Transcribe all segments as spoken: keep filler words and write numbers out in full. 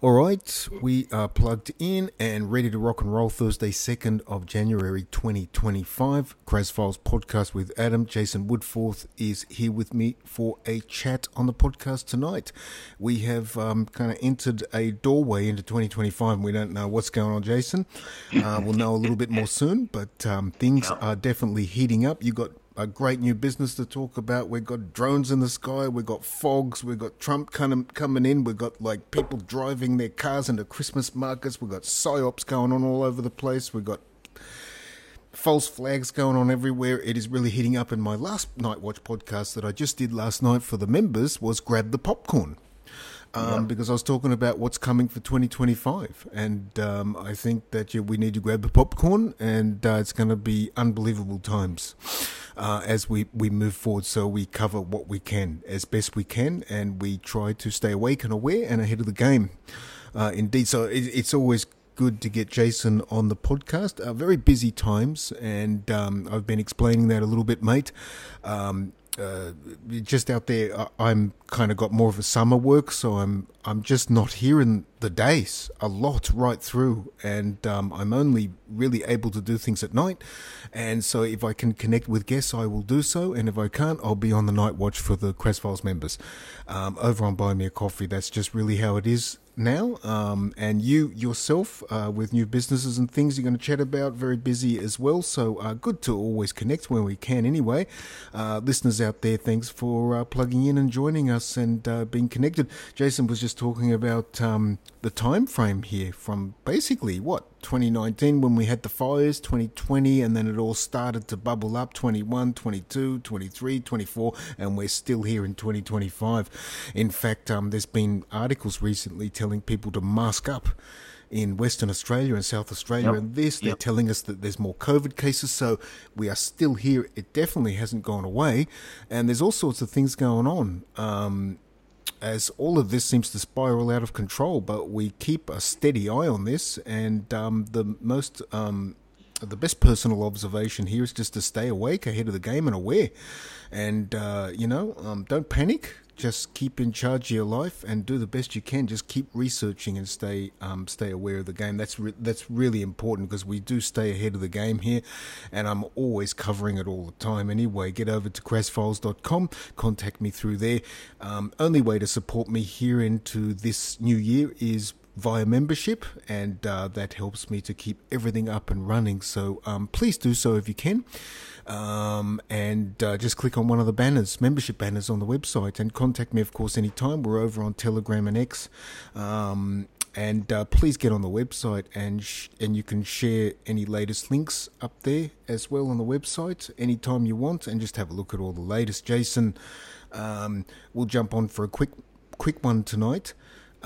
All right, we are plugged in and ready to rock and roll. Thursday, second of January, twenty twenty-five. Kraz Files podcast with Adam. Jason Woodforth is here with me for a chat on the podcast tonight. We have um, kind of entered a doorway into twenty twenty-five, and we don't know what's going on, Jason. Uh, we'll know a little bit more soon, but um, things are definitely heating up. You got a great new business to talk about. We've got drones in the sky. We've got fogs. We've got Trump coming coming in. We've got like people driving their cars into Christmas markets. We've got psyops going on all over the place. We've got false flags going on everywhere. It is really heating up. And my last Night Watch podcast that I just did last night for the members was Grab the Popcorn. Um, yeah. Because I was talking about what's coming for twenty twenty-five, and um, I think that yeah, we need to grab the popcorn, and uh, it's going to be unbelievable times uh, as we, we move forward. So we cover what we can as best we can, and we try to stay awake and aware and ahead of the game. Uh, indeed, so it, it's always good to get Jason on the podcast. Uh, very busy times, and um, I've been explaining that a little bit, mate. Um, Uh, just out there, I'm kind of got more of a summer work, so I'm I'm just not here in the days a lot right through, and um, I'm only really able to do things at night. And so if I can connect with guests, I will do so, and if I can't, I'll be on the night watch for the Kraz Files members um, over on Buy Me a Coffee. That's just really how it is now. Um, and you yourself, uh, with new businesses and things you're going to chat about, very busy as well. So uh, good to always connect when we can anyway. Uh, listeners out there, thanks for uh, plugging in and joining us and uh, being connected. Jason was just talking about um, the time frame here from basically, what, twenty nineteen when we had the fires, twenty twenty, and then it all started to bubble up, twenty-one, twenty-two, twenty-three, twenty-four, and we're still here in twenty twenty-five. In fact, um, there's been articles recently telling people to mask up in Western Australia and South Australia, yep. and this, they're yep. telling us that there's more COVID cases, so we are still here. It definitely hasn't gone away, and there's all sorts of things going on. Um, as all of this seems to spiral out of control, but we keep a steady eye on this, and um, the most, um, the best personal observation here is just to stay awake, ahead of the game, and aware. And uh, you know, um, don't panic. Just keep in charge of your life and do the best you can. Just keep researching and stay um, stay aware of the game. That's re- that's really important because we do stay ahead of the game here, and I'm always covering it all the time. Anyway, get over to kraz files dot com, contact me through there. Um, only way to support me here into this new year is via membership, and uh, that helps me to keep everything up and running. So um, please do so if you can. Um, and uh, just click on one of the banners, membership banners on the website, and contact me, of course, anytime. We're over on Telegram and X. Um, and uh, please get on the website, and sh- and you can share any latest links up there as well on the website anytime you want, and just have a look at all the latest. Jason, um, we'll jump on for a quick quick one tonight.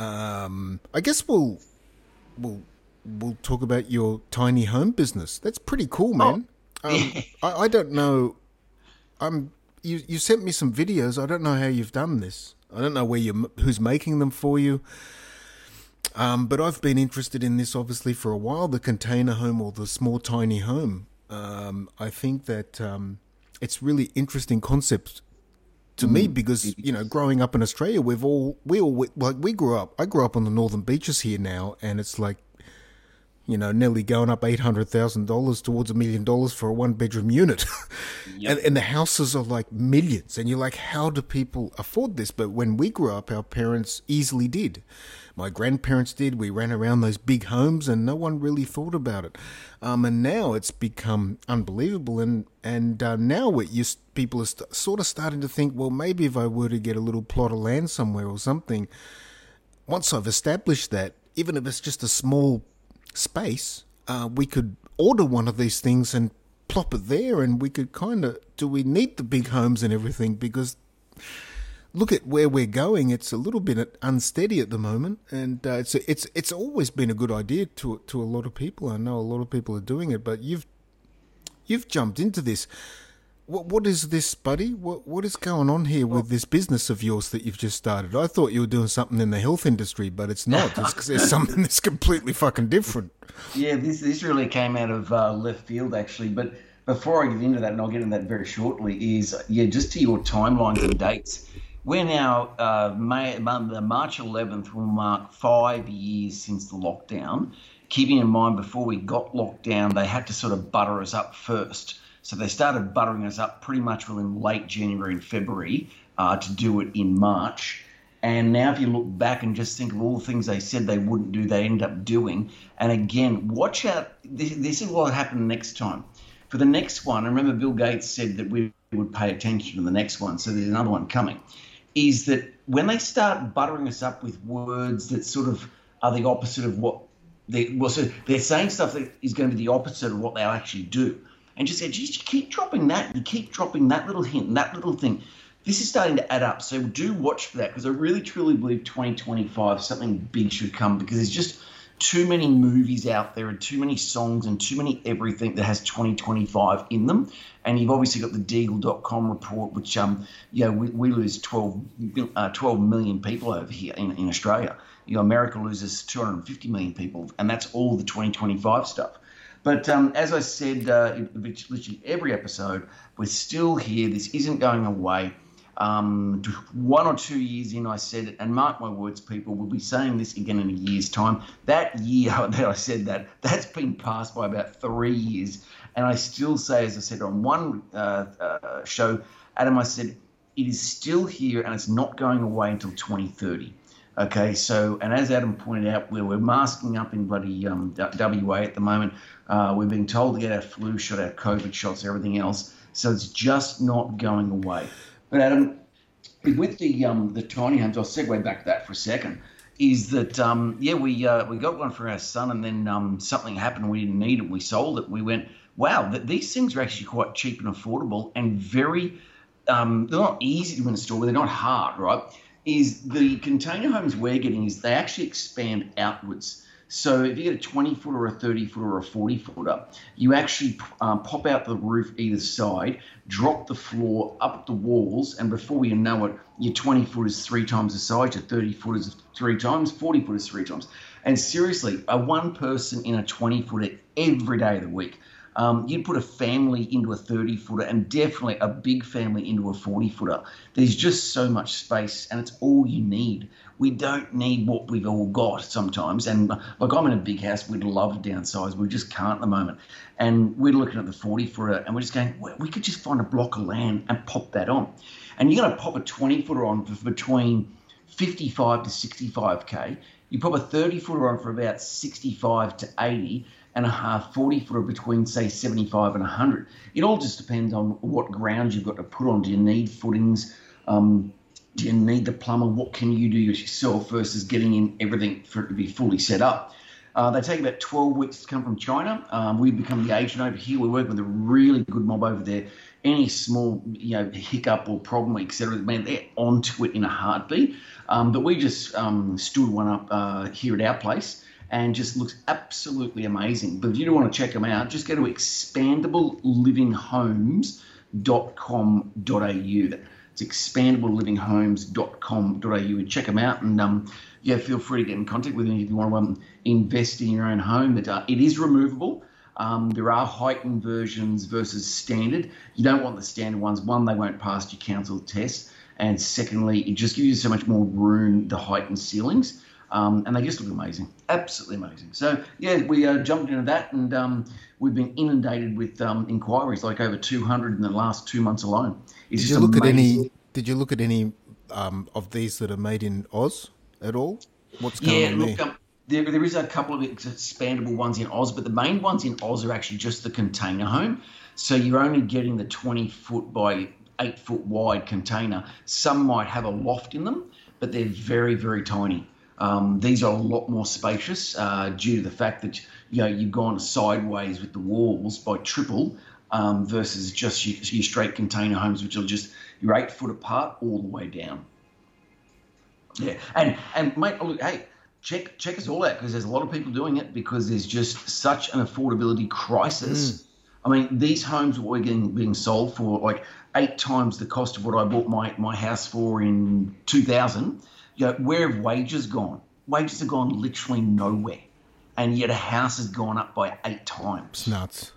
Um, I guess we'll we'll we'll talk about your tiny home business. That's pretty cool, man. Oh. Um, I, I don't know. Um, you you sent me some videos. I don't know how you've done this. I don't know where you who's making them for you. Um, but I've been interested in this obviously for a while. The container home or the small tiny home. Um, I think that um, it's really interesting concept to mm. me because you know, growing up in Australia, we've all we all like we grew up. I grew up on the northern beaches here now, and it's like, you know, nearly going up eight hundred thousand dollars towards a million dollars for a one-bedroom unit. Yep. and, and the houses are like millions. And you're like, how do people afford this? But when we grew up, our parents easily did. My grandparents did. We ran around those big homes and no one really thought about it. Um, and now it's become unbelievable. And, and uh, now what you, people are st- sort of starting to think, well, maybe if I were to get a little plot of land somewhere or something, once I've established that, even if it's just a small space, uh, we could order one of these things and plop it there, and we could kind of, do we need the big homes and everything? Because look at where we're going. It's a little bit unsteady at the moment, and uh, it's it's it's always been a good idea to to a lot of people. I know a lot of people are doing it, but you've you've jumped into this. What what is this, buddy? What what is going on here with this business of yours that you've just started? I thought you were doing something in the health industry, but it's not. It's 'cause there's something that's completely fucking different. Yeah, this this really came out of uh, left field, actually. But before I get into that, and I'll get into that very shortly, is yeah, just to your timelines and dates. we're now, uh, May, March eleventh will mark five years since the lockdown. Keeping in mind, before we got locked down, they had to sort of butter us up first. So they started buttering us up pretty much within late January and February uh, to do it in March. And now if you look back and just think of all the things they said they wouldn't do, they end up doing. And again, watch out. This, this is what will happen next time. For the next one, I remember Bill Gates said that we would pay attention to the next one. So there's another one coming. Is that when they start buttering us up with words that sort of are the opposite of what they, well, so they're saying stuff that is going to be the opposite of what they'll actually do. And just say, geez, you keep dropping that, you keep dropping that little hint and that little thing. This is starting to add up. So do watch for that, because I really, truly believe twenty twenty-five, something big should come, because there's just too many movies out there and too many songs and too many everything that has twenty twenty-five in them. And you've obviously got the Deagle dot com report, which, um, you know, we, we lose twelve, uh, twelve million people over here in, in Australia. You know, America loses two hundred fifty million people, and that's all the twenty twenty-five stuff. But um, as I said, uh, in literally every episode, we're still here. This isn't going away. Um, one or two years in, I said it, and mark my words, people, we'll be saying this again in a year's time. That year that I said that, that's been passed by about three years. And I still say, as I said on one uh, uh, show, Adam, I said, it is still here and it's not going away until twenty thirty. Okay, so, and as Adam pointed out, we're, we're masking up in bloody um, W A at the moment. Uh, we're being told to get our flu shot, our COVID shots, everything else. So it's just not going away. But Adam, with the um, the tiny homes, I'll segue back to that for a second, is that, um, yeah, we uh, we got one for our son, and then um, something happened, we didn't need it, we sold it. We went, wow, th- these things are actually quite cheap and affordable and very, um, they're not easy to install, but they're not hard, right? Is the container homes we're getting is they actually expand outwards. So if you get a twenty foot or a thirty foot or a forty footer, you actually um, pop out the roof either side, drop the floor up the walls, and before you know it, your twenty foot is three times the size, your thirty foot is three times, forty foot is three times. And seriously, a one person in a twenty footer every day of the week. Um, you'd put a family into a thirty footer and definitely a big family into a forty footer. There's just so much space, and it's all you need. We don't need what we've all got sometimes. And like, I'm in a big house, we'd love to downsize. We just can't at the moment. And we're looking at the forty footer and we're just going, well, we could just find a block of land and pop that on. And you're going to pop a twenty footer on for between fifty-five to sixty-five K. You pop a thirty footer on for about sixty-five to eighty, and a half forty footer between, say, seventy-five and one hundred. It all just depends on what ground you've got to put on. Do you need footings? Um, do you need the plumber? What can you do yourself versus getting in everything for it to be fully set up? Uh, they take about twelve weeks to come from China. Um, we've become the agent over here. We work with a really good mob over there. Any small, you know, hiccup or problem, et cetera, man, they're onto it in a heartbeat. Um, but we just um, stood one up uh, here at our place, and just looks absolutely amazing. But if you do want to check them out, just go to expandable living homes dot com dot a u. It's expandable living homes dot com dot a u, and check them out. And um, yeah, feel free to get in contact with me if you want to um, invest in your own home. But uh, it is removable. Um, there are heightened versions versus standard. You don't want the standard ones. One, they won't pass your council test. And secondly, it just gives you so much more room, the heightened ceilings. Um, and they just look amazing, absolutely amazing. So, yeah, we uh, jumped into that, and um, we've been inundated with um, inquiries, like over two hundred in the last two months alone. It's did just you look amazing. at any? Did you look at any um, of these that are made in Oz at all? What's going yeah, on look, there? Um, there, there is a couple of expandable ones in Oz, but the main ones in Oz are actually just the container home. So you're only getting the twenty foot by eight foot wide container. Some might have a loft in them, but they're very, very tiny. Um, these are a lot more spacious uh, due to the fact that, you know, you've gone sideways with the walls by triple um, versus just your, your straight container homes, which are just you're eight foot apart all the way down. Yeah, and and mate, look, hey, check check us all out, because there's a lot of people doing it because there's just such an affordability crisis. Mm. I mean, these homes were getting being sold for like eight times the cost of what I bought my my house for in two thousand. You know, where have wages gone? Wages have gone literally nowhere, and yet a house has gone up by eight times. It's nuts.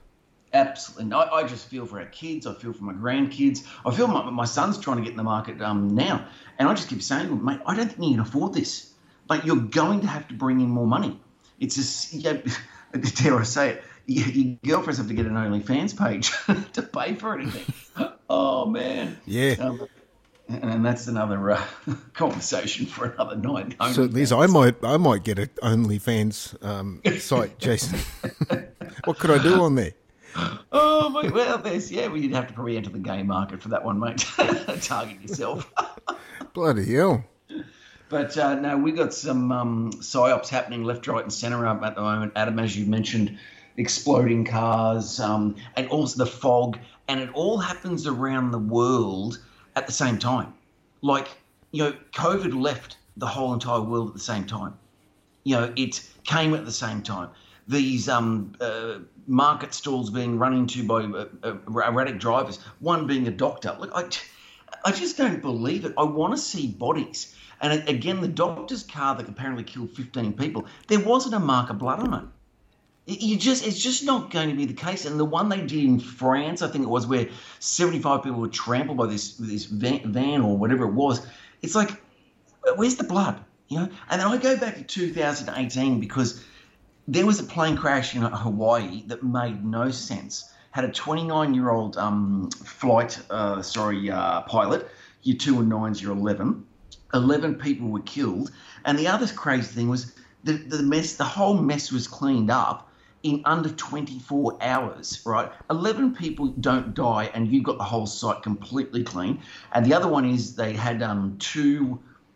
Absolutely. I, I just feel for our kids. I feel for my grandkids. I feel my, my son's trying to get in the market um, now. And I just keep saying, mate, I don't think you can afford this. Like, you're going to have to bring in more money. It's just, you know, dare I say it, your, your girlfriends have to get an OnlyFans page to pay for anything. Oh, man. Yeah. Um, and that's another uh, conversation for another night. So, Liz, I might, I might get an OnlyFans um, site, Jason. What could I do on there? Oh, my, well, there's, yeah, well, you'd have to probably enter the gay market for that one, mate. Target yourself. Bloody hell. But uh, no, we got some um, psyops happening left, right, and centre at the moment. Adam, as you mentioned, exploding cars, um, and also the fog, and it all happens around the world at the same time. Like, you know, COVID left the whole entire world at the same time. You know, it came at the same time. These um, uh, market stalls being run into by uh, uh, erratic drivers, one being a doctor. Look, I, I just don't believe it. I want to see bodies. And again, the doctor's car that apparently killed fifteen people, there wasn't a mark of blood on it. You just, it's just not going to be the case. And the one they did in France, I think it was, where seventy-five people were trampled by this this van, van or whatever it was. It's like, where's the blood? You know. And then I go back to two thousand eighteen because there was a plane crash in Hawaii that made no sense. Had a twenty-nine-year-old um, flight, uh, sorry, uh, pilot, year two and nines, year eleven. eleven people were killed. And the other crazy thing was the, the mess, the whole mess was cleaned up in under twenty-four hours, right? eleven people don't die and you've got the whole site completely clean. And the other one is they had um, two,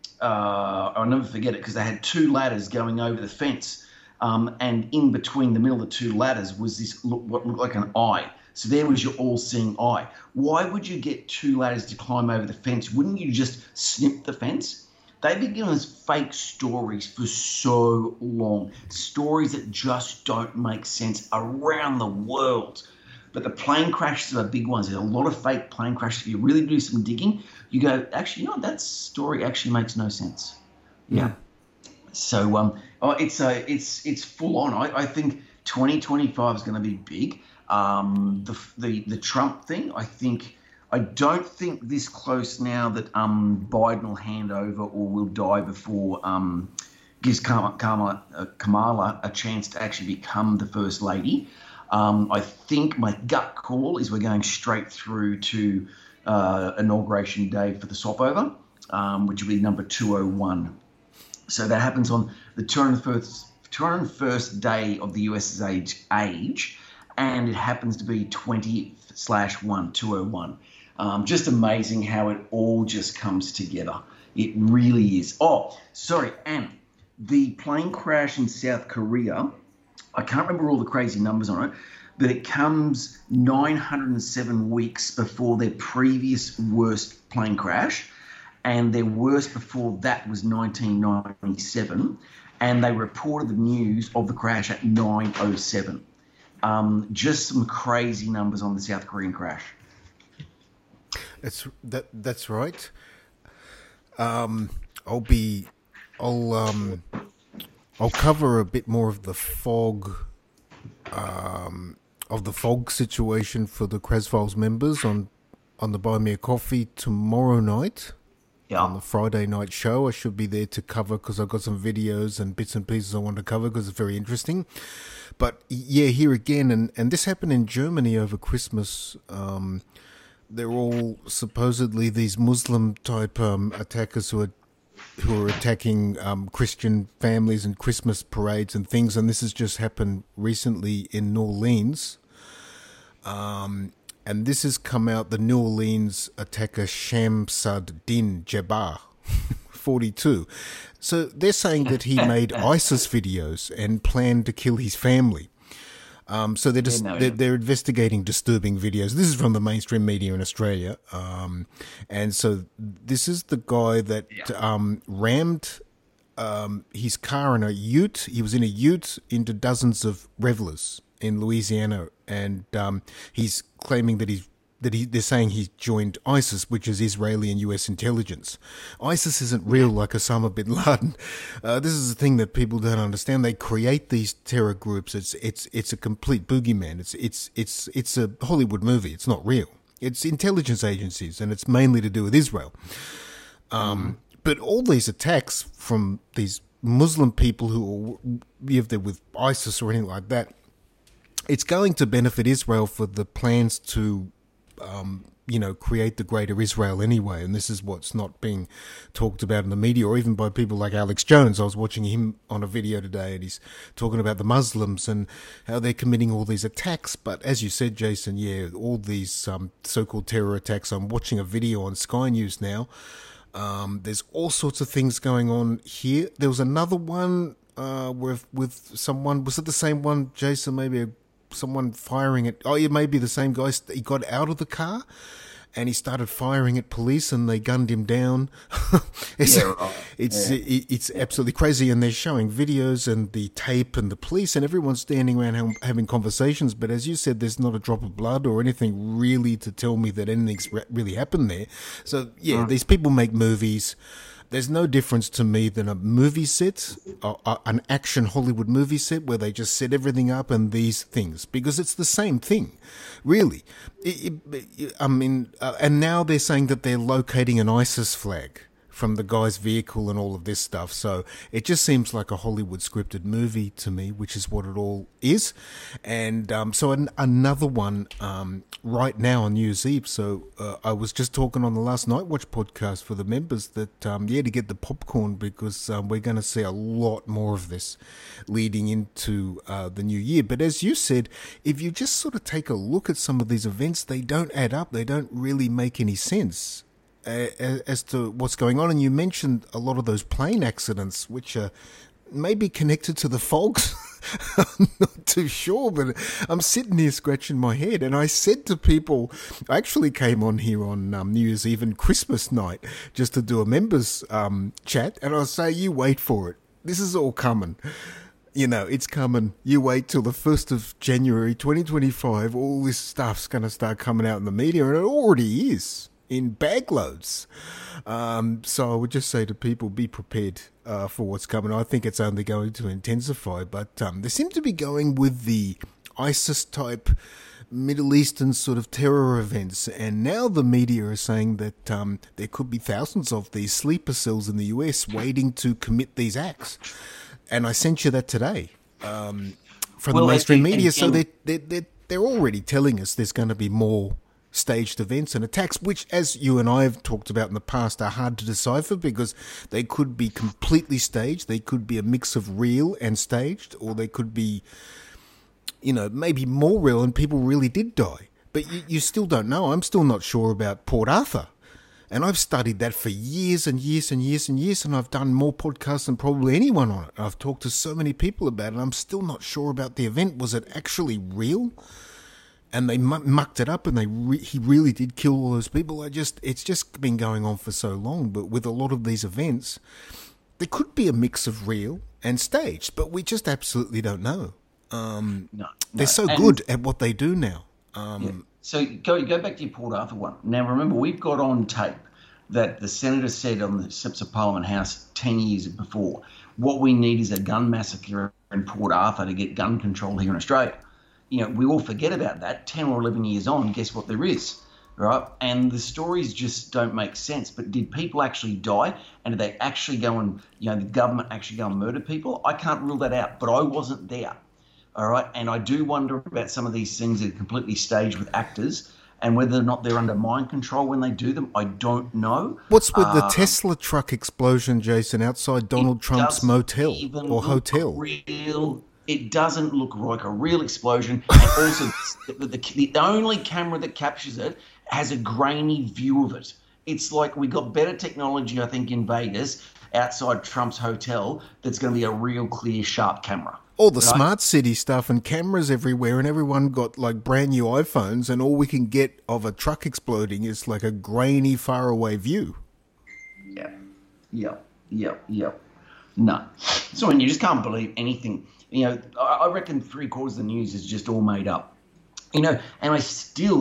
uh, I'll never forget it, because they had two ladders going over the fence. Um, and in between the middle of the two ladders was this look, what looked like an eye. So there was your all-seeing eye. Why would you get two ladders to climb over the fence? Wouldn't you just snip the fence? They've been giving us fake stories for so long, stories that just don't make sense around the world. But the plane crashes are big ones. There's a lot of fake plane crashes. If you really do some digging, you go, actually, you know, that story actually makes no sense. Yeah. So um, oh, it's a, it's it's full on. I, I think twenty twenty-five is going to be big. Um, the the the Trump thing, I think, I don't think this close now that um Biden will hand over or will die before um gives Kamala, Kamala, uh, Kamala a chance to actually become the first lady. Um, I think my gut call is we're going straight through to uh, inauguration day for the stopover, um, which will be number two oh one. So that happens on the two hundred first, two hundred first day of the U S's age, age and it happens to be twenty slash one, two oh one. Um, just amazing how it all just comes together. It really is. Oh, sorry, and the plane crash in South Korea, I can't remember all the crazy numbers on it, but it comes nine hundred seven weeks before their previous worst plane crash. And their worst before that was nineteen ninety-seven, and they reported the news of the crash at nine oh seven. Um, just some crazy numbers on the South Korean crash. That's that. That's right. Um, I'll be. I'll. Um, I'll cover a bit more of the fog. Um, of the fog situation for the Crasfiles members on on the Buy Me a Coffee tomorrow night. Yeah. On the Friday night show. I should be there to cover because I've got some videos and bits and pieces I want to cover because it's very interesting. But yeah, here again, and, and this happened in Germany over Christmas. Um, they're all supposedly these Muslim type um, attackers who are who are attacking um, Christian families and Christmas parades and things. And this has just happened recently in New Orleans. Um, And this has come out, the New Orleans attacker Shamsuddin Jabbar, forty-two. So they're saying that he made ISIS videos and planned to kill his family. Um, so they're, just, they're, they're investigating disturbing videos. This is from the mainstream media in Australia. Um, and so this is the guy that um, rammed um, his car in a ute. He was in a ute into dozens of revelers in Louisiana, and um, he's claiming that he's that he, they're saying he joined ISIS, which is Israeli and U S intelligence. ISIS isn't real like Osama bin Laden. Uh, this is the thing that people don't understand. They create these terror groups. It's it's it's a complete boogeyman. It's it's it's it's a Hollywood movie. It's not real. It's intelligence agencies, and it's mainly to do with Israel. Um, but all these attacks from these Muslim people who are, if they're with ISIS or anything like that, it's going to benefit Israel for the plans to, um, you know, create the greater Israel anyway. And this is what's not being talked about in the media or even by people like Alex Jones. I was watching him on a video today and he's talking about the Muslims and how they're committing all these attacks. But as you said, Jason, yeah, all these um, so-called terror attacks. I'm watching a video on Sky News now. Um, there's all sorts of things going on here. There was another one uh, with with someone. Was it the same one, Jason? Maybe a, someone firing at. Oh, yeah, maybe the same guy. He got out of the car and he started firing at police, and they gunned him down. it's yeah, right. it's yeah. it, it's absolutely crazy, and they're showing videos and the tape and the police, and everyone's standing around ha- having conversations. But as you said, there's not a drop of blood or anything really to tell me that anything's re- really happened there. So yeah, mm. these people make movies. There's no difference to me than a movie set, uh, uh, an action Hollywood movie set where they just set everything up and these things, because it's the same thing, really. It, it, I mean, uh, and now they're saying that they're locating an ISIS flag from the guy's vehicle and all of this stuff. So it just seems like a Hollywood scripted movie to me, which is what it all is. And um, so an, another one um, right now on New Year's Eve. So uh, I was just talking on the Last Night Watch podcast for the members that, um, yeah, to get the popcorn, because um, we're going to see a lot more of this leading into uh, the new year. But as you said, if you just sort of take a look at some of these events, they don't add up. They don't really make any sense as to what's going on. And you mentioned a lot of those plane accidents, which are maybe connected to the fogs. I'm not too sure, but I'm sitting here scratching my head. And I said to people, I actually came on here on um, New Year's Eve and Christmas night just to do a members um, chat. And I'll say, you wait for it. This is all coming. You know, it's coming. You wait till the first of January twenty twenty-five. All this stuff's going to start coming out in the media, and it already is. In bag loads. Um, so I would just say to people, be prepared uh, for what's coming. I think it's only going to intensify, but um, they seem to be going with the ISIS type Middle Eastern sort of terror events, and now the media are saying that um, there could be thousands of these sleeper cells in the U S waiting to commit these acts. And I sent you that today um, from well, the mainstream media. So they they they're, they're already telling us there's going to be more staged events and attacks, which, as you and I have talked about in the past, are hard to decipher because they could be completely staged. They could be a mix of real and staged, or they could be, you know, maybe more real and people really did die. But you, you still don't know. I'm still not sure about Port Arthur. And I've studied that for years and years and years and years, and I've done more podcasts than probably anyone on it. I've talked to so many people about it, and I'm still not sure about the event. Was it actually real? And they mucked it up, and they re- he really did kill all those people. I just it's just been going on for so long. But with a lot of these events, there could be a mix of real and staged, but we just absolutely don't know. Um, no, no. They're so and, good at what they do now. Um, yeah. So go go back to your Port Arthur one. Now remember, we've got on tape that the senator said on the steps of Parliament House ten years before, what we need is a gun massacre in Port Arthur to get gun control here in Australia. You know, we all forget about that. ten or eleven years on, guess what there is, right? And the stories just don't make sense. But did people actually die? And did they actually go and, you know, the government actually go and murder people? I can't rule that out, but I wasn't there, all right? And I do wonder about some of these things that are completely staged with actors and whether or not they're under mind control when they do them. I don't know. What's with the um, Tesla truck explosion, Jason, outside Donald Trump's motel or hotel? Real. It doesn't look like a real explosion. And also, the, the, the only camera that captures it has a grainy view of it. It's like we got better technology, I think, in Vegas outside Trump's hotel that's going to be a real clear, sharp camera. All the right? Smart city stuff and cameras everywhere, and everyone got like brand new iPhones, and all we can get of a truck exploding is like a grainy, faraway view. Yeah, yeah, yeah, yeah. No. So when you just can't believe anything. You know, I reckon three quarters of the news is just all made up. You know, and I still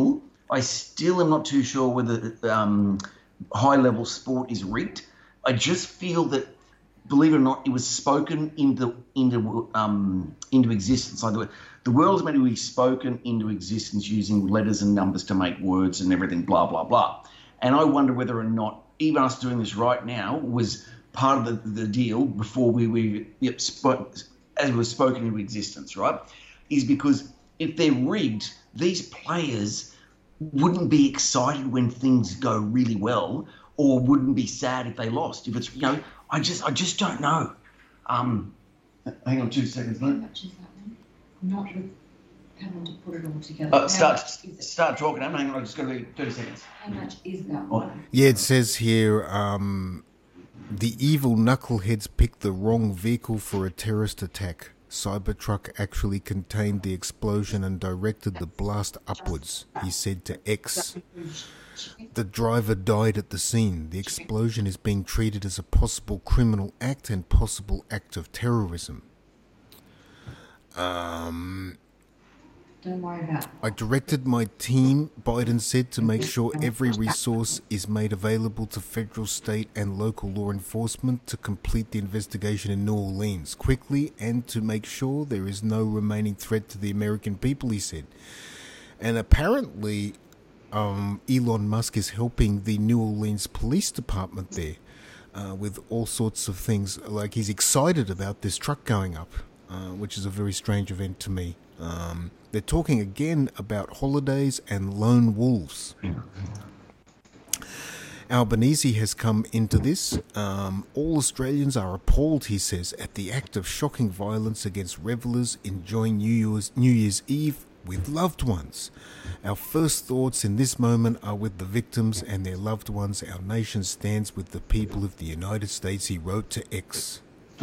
I still am not too sure whether um, high-level sport is rigged. I just feel that, believe it or not, it was spoken into into um, into existence. Like the, the world is meant to be spoken into existence using letters and numbers to make words and everything, blah, blah, blah. And I wonder whether or not even us doing this right now was part of the, the deal before we we yep, spoke, as it was spoken into existence, right? Is because if they're rigged, these players wouldn't be excited when things go really well, or wouldn't be sad if they lost. If it's, you know, I just I just don't know. Um, hang on two seconds, How mate. much is that then? Not with having to put it all together. Uh, How start much is it? start talking. Hang on, I've just got to be thirty seconds. How much is that Oh. one? Yeah, it says here um, the evil knuckleheads picked the wrong vehicle for a terrorist attack. Cybertruck actually contained the explosion and directed the blast upwards, he said to X. The driver died at the scene. The explosion is being treated as a possible criminal act and possible act of terrorism. Um... Don't worry about it. I directed my team, Biden said, to make sure every resource is made available to federal, state, and local law enforcement to complete the investigation in New Orleans quickly and to make sure there is no remaining threat to the American people, he said. And apparently, um, Elon Musk is helping the New Orleans Police Department there uh, with all sorts of things. Like, he's excited about this truck going up, uh, which is a very strange event to me. Um, they're talking again about holidays and lone wolves. Albanese has come into this. Um, all Australians are appalled, he says, at the act of shocking violence against revellers enjoying New Year's, New Year's Eve with loved ones. Our first thoughts in this moment are with the victims and their loved ones. Our nation stands with the people of the United States, he wrote to X.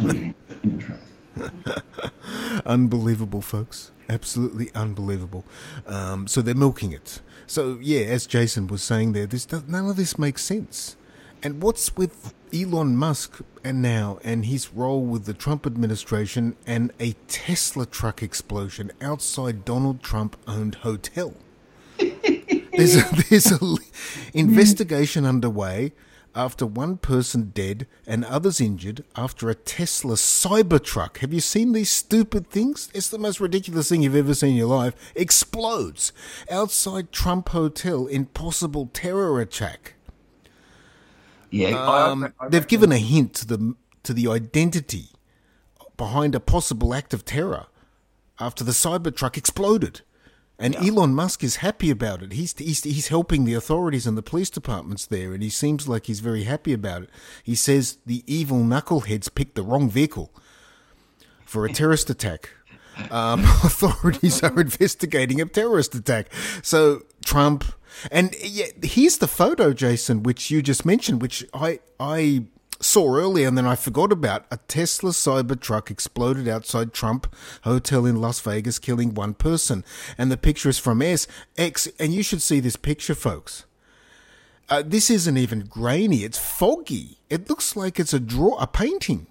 Unbelievable, folks. Absolutely unbelievable. Um, so they're milking it. So, yeah, as Jason was saying there, this does, none of this makes sense. And what's with Elon Musk and now and his role with the Trump administration and a Tesla truck explosion outside Donald Trump-owned hotel? There's a, there's a investigation underway after one person dead and others injured after a Tesla Cybertruck. Have you seen these stupid things? It's the most ridiculous thing you've ever seen in your life. Explodes outside Trump Hotel in possible terror attack. Yeah, I- Um, I- I they've reckon- given a hint to the to the identity behind a possible act of terror after the Cybertruck exploded. And Elon Musk is happy about it. He's, he's he's helping the authorities and the police departments there, and he seems like he's very happy about it. He says the evil knuckleheads picked the wrong vehicle for a terrorist attack. Um, authorities are investigating a terrorist attack. So Trump, and yeah, here's the photo, Jason, which you just mentioned, which I I. saw earlier and then I forgot about. A Tesla Cybertruck exploded outside Trump Hotel in Las Vegas, killing one person. And the picture is from S X, and you should see this picture, folks. Uh, this isn't even grainy. It's foggy. It looks like it's a draw, a painting.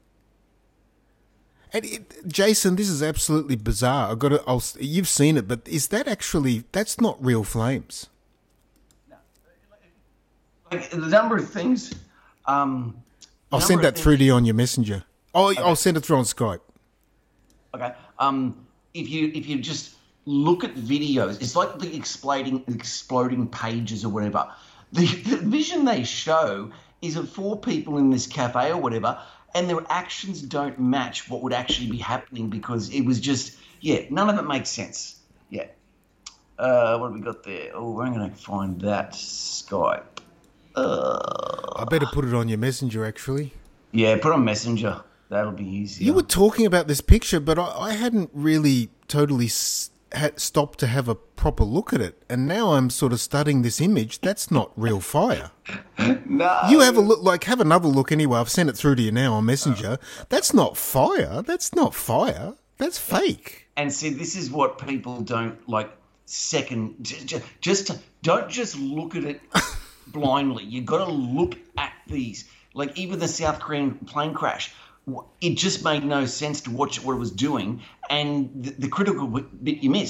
And it, Jason, this is absolutely bizarre. I got to. I'll, you've seen it, but is that actually? That's not real flames. Like, the number of things. Um, I'll number send of that things- through to you on your messenger. Oh, I'll send it through on Skype. Okay. Um, if you if you just look at videos, it's like the exploding exploding pages or whatever. The, the vision they show is of four people in this cafe or whatever, and their actions don't match what would actually be happening because it was just yeah, none of it makes sense. Yeah. Uh, what have we got there? Oh, I'm going to find that Skype. Uh, I better put it on your messenger, actually. yeah, put on Messenger. That'll be easier. You were talking about this picture, but I, I hadn't really totally s- had stopped to have a proper look at it. And now I'm sort of studying this image. That's not real fire. no. You have a look, like, have another look anyway. I've sent it through to you now on Messenger. That's not fire. That's not fire. That's fake. And see, this is what people don't like. Second, j- j- just don't just look at it blindly. You got to look at these. Like even the South Korean plane crash, w- it just made no sense to watch what it was doing, and the, the critical bit you miss.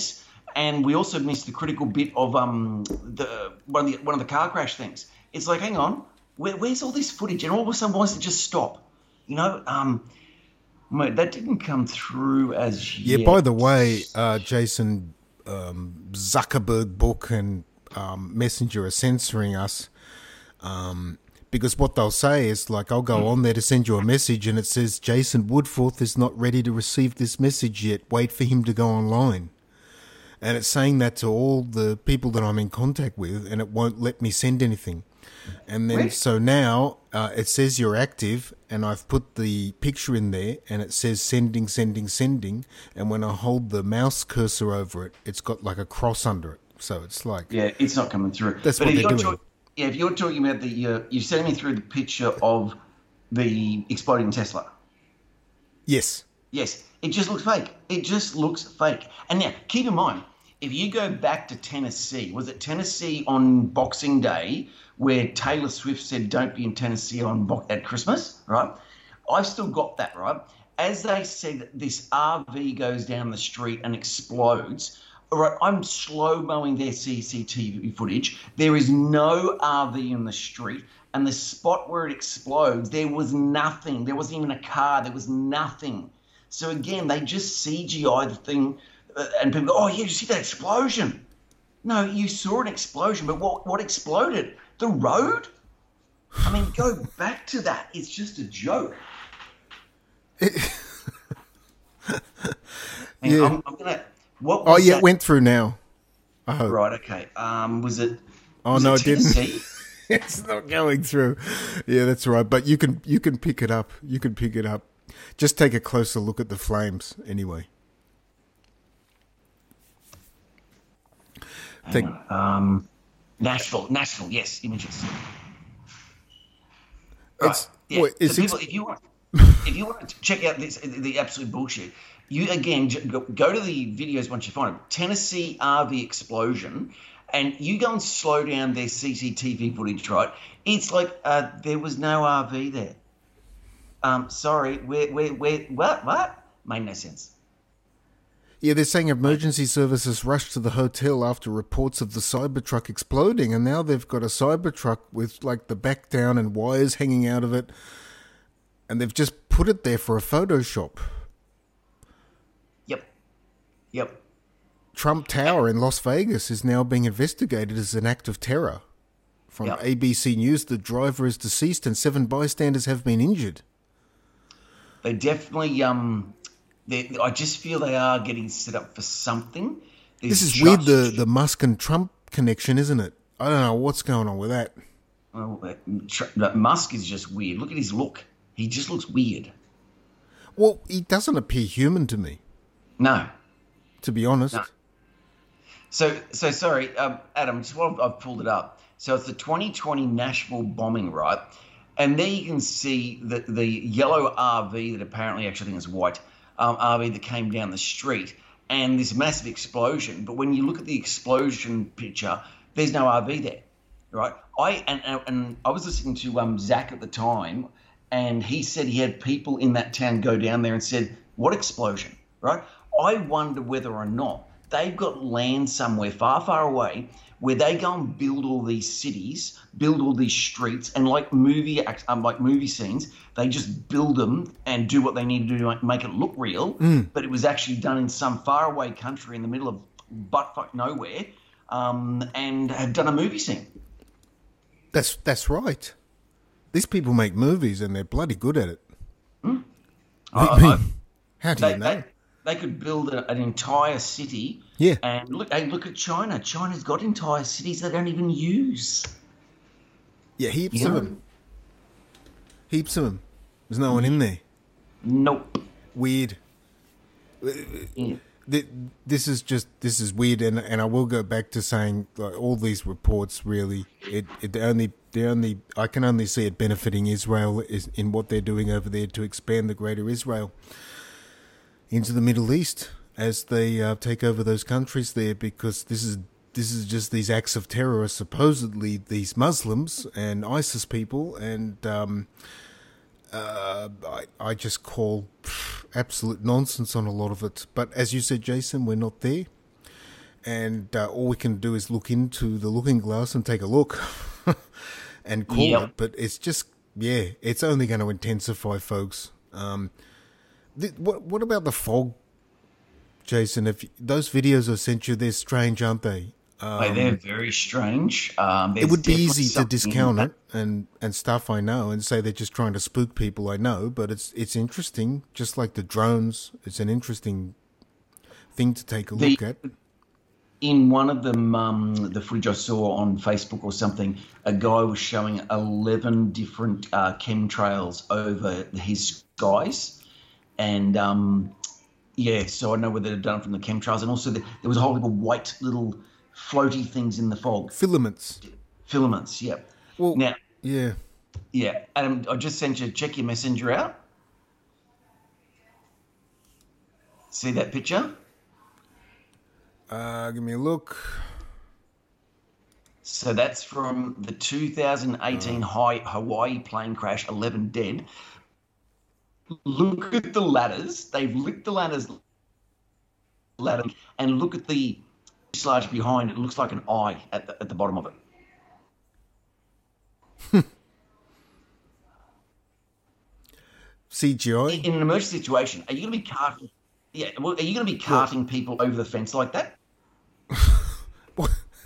And we also missed the critical bit of um the one of the one of the car crash things. It's like, hang on, where, where's all this footage? And all of a sudden, why does it just stop? You know, um, mate, that didn't come through as yeah. yet. By the way, uh, Jason, um, Zuckerberg book and um, Messenger are censoring us. Um, because what they'll say is like, I'll go on there to send you a message and it says Jason Woodforth is not ready to receive this message yet. Wait for him to go online. And it's saying that to all the people that I'm in contact with, and it won't let me send anything. And then, Really? so now uh, it says you're active, and I've put the picture in there, and it says sending, sending, sending. And when I hold the mouse cursor over it, it's got like a cross under it. So it's like, Yeah, it's not coming through. That's but what if they're you're doing. talk- yeah, if you're talking about the, uh, you're sending me through the picture of the exploding Tesla. yes. Yes, it just looks fake. It just looks fake. And now, keep in mind, if you go back to Tennessee, was it Tennessee on Boxing Day where Taylor Swift said, "Don't be in Tennessee on bo- at Christmas," right? I've still got that, right? As they said, this R V goes down the street and explodes. All right, I'm slow-mowing their C C T V footage. There is no R V in the street. And the spot where it explodes, there was nothing. There wasn't even a car. There was nothing. So again, they just C G I the thing, uh, and people go, "Oh, yeah, you see that explosion?" No, you saw an explosion, but what what exploded? The road? I mean, go back to that. It's just a joke. Hang Yeah. on, I'm, I'm gonna. What Oh, was yeah, that? it went through now. I hope. Right. Okay. Um, was it? Oh, was no, it it didn't. Tennessee? It's not going through. Yeah, that's right. But you can you can pick it up. You can pick it up. Just take a closer look at the flames anyway. Take, Um, Nashville. Nashville. Yes, images. Right. It's- Yeah. wait, it's so people, ex- if you want, if you want to check out this, the absolute bullshit, you again j- go, go to the videos once you find them. Tennessee R V explosion, and you go and slow down their C C T V footage. Right? It's like uh, there was no R V there. Um, sorry, where, where, where, what, what? Made no sense. yeah, they're saying emergency services rushed to the hotel after reports of the Cybertruck exploding, and now they've got a Cybertruck with like the back down and wires hanging out of it, and they've just put it there for a Photoshop. Yep. Yep. Trump Tower in Las Vegas is now being investigated as an act of terror. From Yeah. A B C News, the driver is deceased and seven bystanders have been injured. They definitely, um, they, I just feel they are getting set up for something. This There's is weird, just- the, the Musk and Trump connection, isn't it? I don't know what's going on with that. Oh, uh, Tr- uh, Musk is just weird. Look at his look. He just looks weird. Well, he doesn't appear human to me, No. to be honest. No. So, so sorry, um, Adam, just while I've pulled it up. So it's the twenty twenty Nashville bombing, right? And there you can see the, the yellow R V that apparently, actually I think it's white, um, R V that came down the street and this massive explosion. But when you look at the explosion picture, there's no R V there, right? I and, and, and I was listening to um, Zach at the time, and he said he had people in that town go down there and said, "What explosion?" Right? I wonder whether or not they've got land somewhere far, far away where they go and build all these cities, build all these streets, and like movie act- um, like movie scenes, they just build them and do what they need to do to make- make it look real. Mm. But it was actually done in some faraway country in the middle of buttfuck nowhere, um, and have done a movie scene. That's that's right. These people make movies and they're bloody good at it. Hmm? I I- mean, I- how do They, you know? they, they could build a, an entire city. Yeah. And look, hey, look at China. China's got entire cities they don't even use. Yeah, heaps You of know? them. Heaps of them. There's no one in there. Nope. Weird. Yeah. Th- This is just this is weird, and and I will go back to saying like all these reports really it it they only they only I can only see it benefiting Israel is in what they're doing over there to expand the greater Israel into the Middle East as they uh, take over those countries there, because this is this is just these acts of terror are supposedly these Muslims and ISIS people, and um, uh, I, I just call pff, absolute nonsense on a lot of it. But as you said, Jason, we're not there. and uh, all we can do is look into the looking glass and take a look and call Yep. it. But it's just, yeah, it's only going to intensify, folks. Um, th- what what about the fog, Jason? If those videos I sent you, they're strange, aren't they? Um, Hey, they're very strange. Um, it would be easy to something- discount it and, and stuff, I know, and say they're just trying to spook people, I know, but it's it's interesting, just like the drones. It's an interesting thing to take a The- look at. In one of them, um, the footage I saw on Facebook or something, a guy was showing eleven different uh, chemtrails over his skies. And, um, yeah, so I know whether they've done it from the chemtrails. And also the, there was a whole heap of white little floaty things in the fog. Filaments. Filaments, yeah. Well, Now, yeah. yeah, Adam, I just sent you, check your messenger out. See that picture? Uh, give me a look. So that's from the two thousand eighteen high Hawaii plane crash, eleven dead. Look at the ladders. They've lit the ladders, ladder, and look at the fuselage behind. It looks like an eye at the, at the bottom of it. C G I? In an emergency situation, are you going to be carting? Yeah, well, are you going to be carting people over the fence like that? What?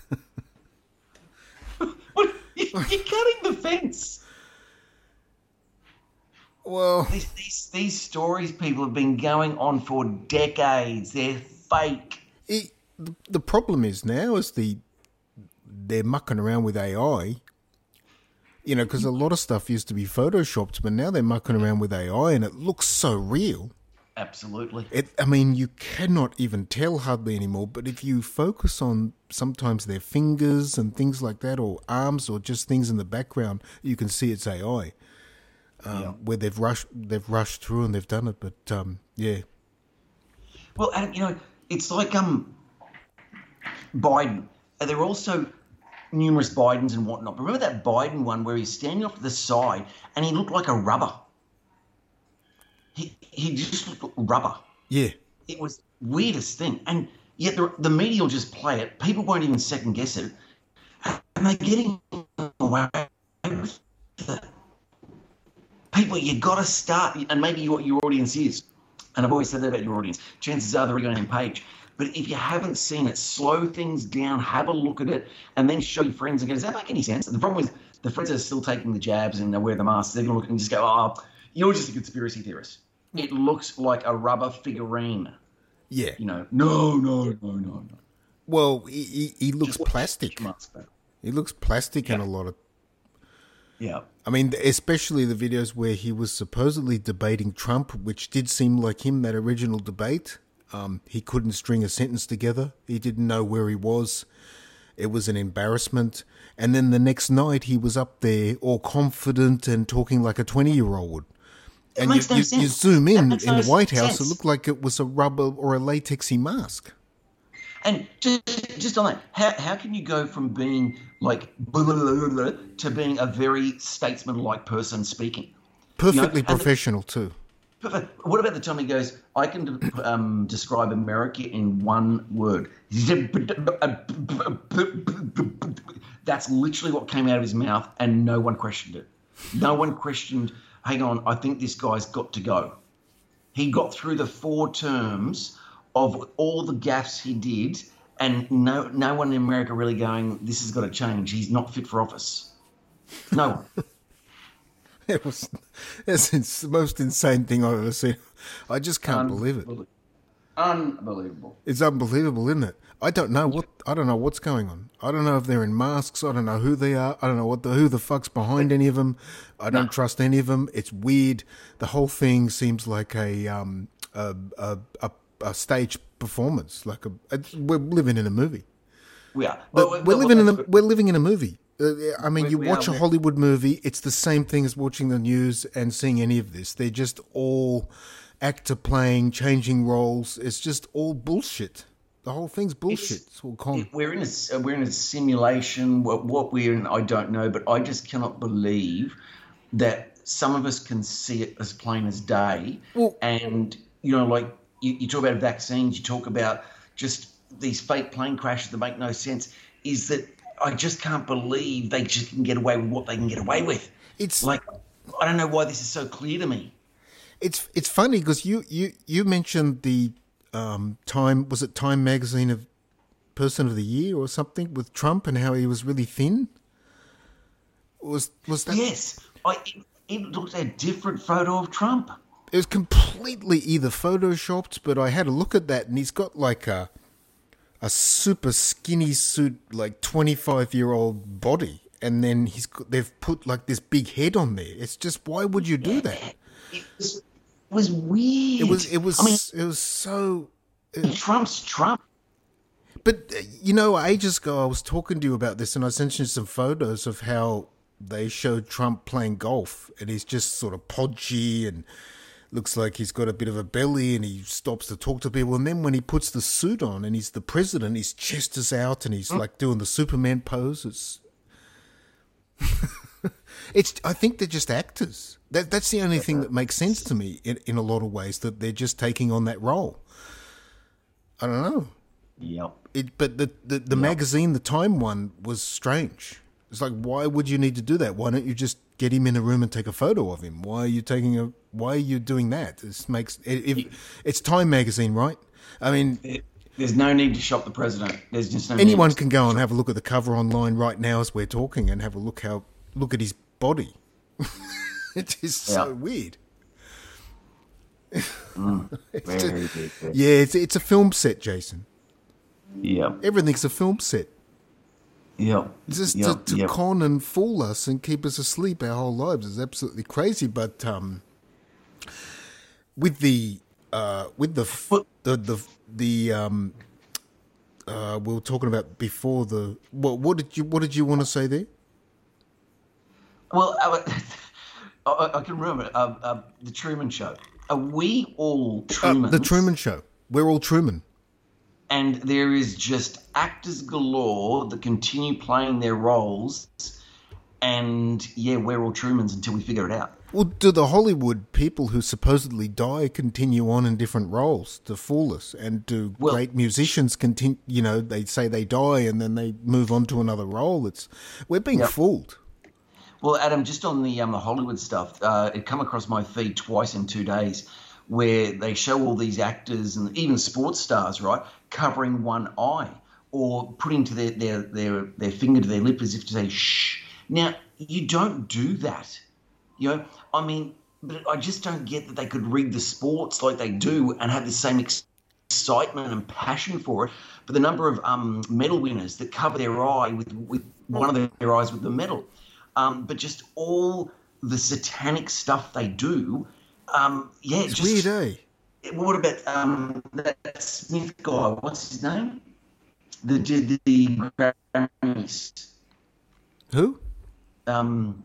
What? You're cutting the fence. Well, These, these, these stories, people, have been going on for decades. They're fake. it, the, the problem is now is the they're mucking around with A I. You know, because a lot of stuff used to be photoshopped, but now they're mucking around with A I, and it looks so real. Absolutely. It, I mean, you cannot even tell hardly anymore, but if you focus on sometimes their fingers and things like that, or arms, or just things in the background, you can see it's A I. Um, Yeah. Where they've rushed, they've rushed through and they've done it, but um, yeah, Well, Adam, you know, it's like um, Biden. And there are also numerous Bidens and whatnot. But remember that Biden one where he's standing off to the side and he looked like a rubber? He, he just looked like rubber. yeah, It was the weirdest thing. And yet the, the media will just play it. People won't even second guess it. And they're getting away with it. People, you got to start, and maybe what your audience is, and I've always said that about your audience, chances are they're going on page. But if you haven't seen it, slow things down, have a look at it, and then show your friends and go, does that make any sense? And the problem is the friends that are still taking the jabs and they wear the masks, they're going to look and just go, oh, you're just a conspiracy theorist. It looks like a rubber figurine. yeah. You know, no, no, no, no, no. Well, he, he, he looks Just plastic. mask back. He looks plastic in Yeah. a lot of. Yeah. I mean, especially the videos where he was supposedly debating Trump, which did seem like him, that original debate. Um, he couldn't string a sentence together. He didn't know where he was. It was an embarrassment. And then the next night he was up there all confident and talking like a twenty-year-old would. And you, makes no you, sense. you zoom That in makes in no the White House, sense. it looked like it was a rubber or a latexy mask. And just, just on that, how, how can you go from being like blah, blah, blah, blah, to being a very statesman-like person speaking? Perfectly and the- professional too. But what about the time he goes, I can um, describe America in one word. That's literally what came out of his mouth, and no one questioned it. No one questioned, hang on, I think this guy's got to go. He got through the four terms of all the gaffes he did, and no no one in America really going, this has got to change. He's not fit for office. No one. It was it's, it's the most insane thing I've ever seen. I just can't believe it. Unbelievable. Unbelievable. It's unbelievable, isn't it? I don't know what I don't know what's going on. I don't know if they're in masks. I don't know who they are. I don't know what the who the fuck's behind any of them. I don't No. trust any of them. It's weird. The whole thing seems like a um a a a, a stage performance. Like a it's, we're living in a movie. We are. But Well, we're well, living in well, a we're living in a movie. Uh, I mean, We- you we watch are, a we- Hollywood movie, it's the same thing as watching the news and seeing any of this. They're just all actor playing, changing roles. It's just all bullshit. The whole thing's bullshit. It's all con. We're in a we're in a simulation. What, what we're in, I don't know, but I just cannot believe that some of us can see it as plain as day. Well- and you know, like you, you talk about vaccines, you talk about just these fake plane crashes that make no sense is that I just can't believe they just can get away with what they can get away with. It's like, I don't know why this is so clear to me. It's it's funny because you, you, you mentioned the um, Time, was it Time magazine of Person of the Year or something with Trump and how he was really thin? Was was that? Yes, I, it, it looked a different photo of Trump. It was completely either photoshopped, but I had a look at that and he's got like a a super skinny suit, like twenty-five year old body, and then he's got, they've put like this big head on there. It's just, why would you do that? It was, it was weird. It was it was I mean, it was so. It, Trump's Trump. But uh, you know, ages ago I was talking to you about this, and I sent you some photos of how they showed Trump playing golf, and he's just sort of podgy and looks like he's got a bit of a belly, and he stops to talk to people. And then when he puts the suit on and he's the president, his chest is out and he's mm. like doing the Superman pose. It's, it's. I think they're just actors. That that's the only thing that makes sense to me in, in a lot of ways, that they're just taking on that role. I don't know. Yep. It, but the the, the yep. magazine, the Time one, was strange. It's like, why would you need to do that? Why don't you just get him in a room and take a photo of him? Why are you taking a? Why are you doing that? This makes if it's Time magazine, right? I mean, there's no need to shop the president. There's just no anyone need can go and have a look at the cover online right now as we're talking and have a look how look at his body. It is so yep. weird. Mm, it's very a, big, very yeah, it's it's a film set, Jason. Yeah, everything's a film set. Yeah, just yep. to, to yep. con and fool us and keep us asleep our whole lives is absolutely crazy. But um, with the uh, with the the the the um, uh, we were talking about before the what what did you what did you want to say there? Well, I, I, I can remember uh, uh, the Truman Show. Are we all Trumans? Uh, the Truman Show. We're all Truman. And there is just actors galore that continue playing their roles. And, yeah, we're all Trumans until we figure it out. Well, do the Hollywood people who supposedly die continue on in different roles to fool us? And do well, great musicians continue, you know, they say they die and then they move on to another role? It's We're being yep. fooled. Well, Adam, just on the um, the Hollywood stuff, uh, it come across my feed twice in two days where they show all these actors and even sports stars, right, covering one eye or putting to their, their, their, their finger to their lip as if to say, shh. Now, you don't do that. You know, I mean, but I just don't get that they could read the sports like they do and have the same ex- excitement and passion for it. But the number of um, medal winners that cover their eye with, with one of their eyes with the medal. Um, but just all the satanic stuff they do, um, yeah, it's just weird, eh? What about um, that Smith guy? What's his name? The did the Grammys. Who? Um,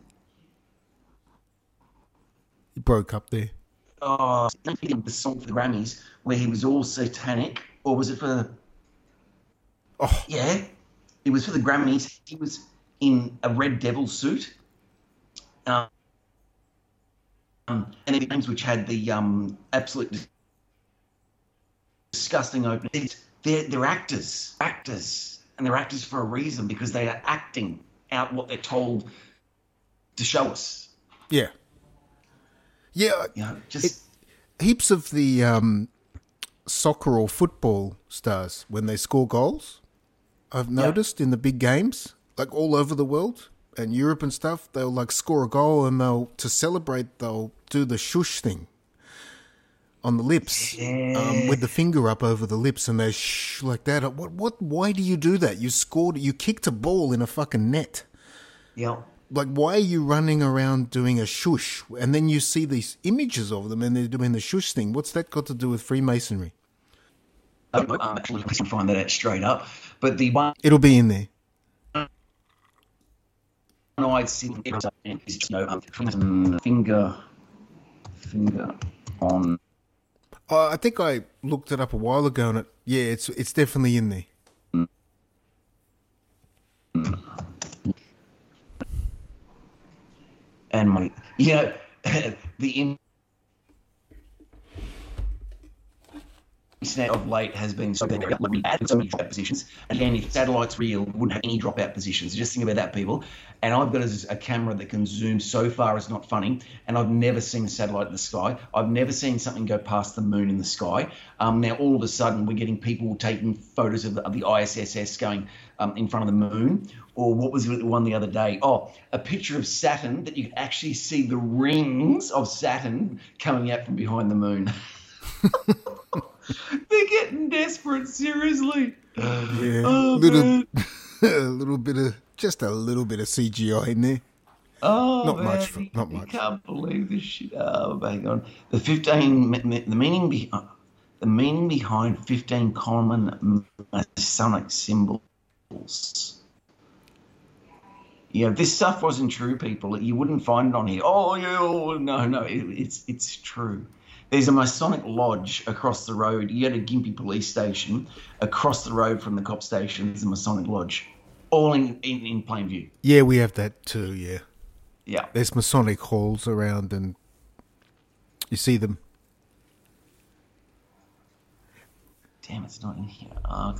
he broke up there. Oh, the song for the Grammys where he was all satanic, or was it for? The, oh, yeah, it was for the Grammys. He was in a Red Devil suit, um, and the games which had the um, absolute disgusting opening. They're, they're actors, actors, and they're actors for a reason because they are acting out what they're told to show us. Yeah, yeah. You know, just it, heaps of the um, soccer or football stars when they score goals, I've noticed yeah. in the big games. Like all over the world and Europe and stuff, they'll like score a goal and they'll, to celebrate, they'll do the shush thing on the lips yeah. um, with the finger up over the lips and they shh like that. What, what, why do you do that? You scored, you kicked a ball in a fucking net. Yeah. Like, why are you running around doing a shush? And then you see these images of them and they're doing the shush thing. What's that got to do with Freemasonry? I don't know. I'm actually going to find that out straight up. But the one. It'll be in there. I'd see no um, finger finger on. Uh, I think I looked it up a while ago, and it yeah, it's it's definitely in there. And my you know the in internet of late has been so bad, so many dropout positions. Again, if satellite's real, we wouldn't have any dropout positions. Just think about that, people. And I've got a, a camera that can zoom so far it's not funny, and I've never seen a satellite in the sky. I've never seen something go past the moon in the sky. Um, now, all of a sudden, we're getting people taking photos of the, of the I S S going um, in front of the moon. Or what was the one the other day? Oh, a picture of Saturn that you could actually see the rings of Saturn coming out from behind the moon. They're getting desperate, seriously. Yeah, oh, little, a little bit of, just a little bit of C G I in there. Oh, not man, much, for, not I much. can't believe this shit. Oh, hang on. The fifteen, the meaning behind, the meaning behind fifteen common Masonic symbols. Yeah, if this stuff wasn't true, people, you wouldn't find it on here. Oh, yeah, oh, no, no, it, it's it's true. There's a Masonic lodge across the road. You go to Gympie Police Station, across the road from the cop station, there's a Masonic lodge, all in, in, in plain view. Yeah, we have that too, yeah. Yeah. There's Masonic halls around and you see them. Damn, it's not in here. Oh,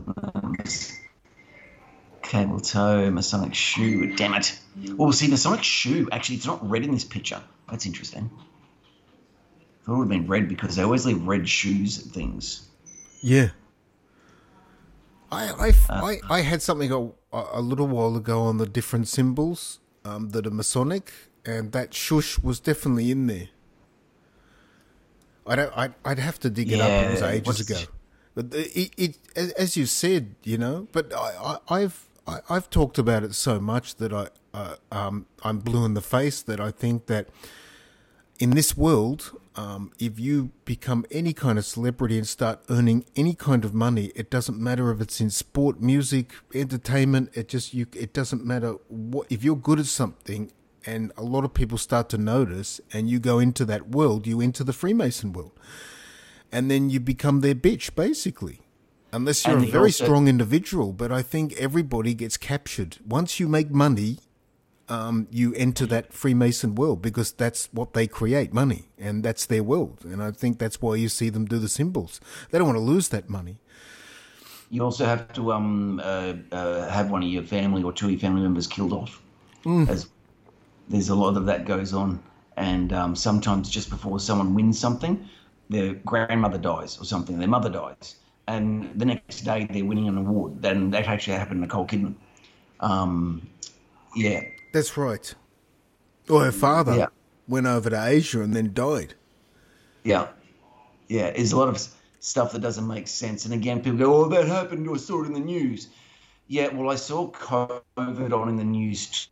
cable toe, Masonic shoe. Damn it. Oh, see, Masonic shoe. Actually, it's not red in this picture. That's interesting. I thought it would have been red because they always leave red shoes at things. Yeah. I I, uh, I, I had something a, a little while ago on the different symbols um, that are Masonic, and that shush was definitely in there. I don't, I'd, I'd have to dig it yeah, up. It was ages what's... ago. But it, it, as you said, you know, but I, I, I've I, I've talked about it so much that I uh, um, I'm blue in the face that I think that in this world, um, if you become any kind of celebrity and start earning any kind of money, it doesn't matter if it's in sport, music, entertainment. It just you. It doesn't matter what if you're good at something, and a lot of people start to notice, and you go into that world, you enter the Freemason world, and then you become their bitch, basically. Unless you're and a very also, strong individual, but I think everybody gets captured. Once you make money, um, you enter that Freemason world because that's what they create, money, and that's their world. And I think that's why you see them do the symbols. They don't want to lose that money. You also have to um, uh, uh, have one of your family or two of your family members killed off. Mm. As there's a lot of that goes on. And um, sometimes just before someone wins something, their grandmother dies or something, their mother dies. And the next day they're winning an award. And that actually happened to Nicole Kidman. Um, yeah. That's right. Or her father yeah. went over to Asia and then died. Yeah. Yeah. There's a lot of stuff that doesn't make sense. And again, people go, oh, that happened. I saw it in the news. Yeah, well, I saw COVID on in the news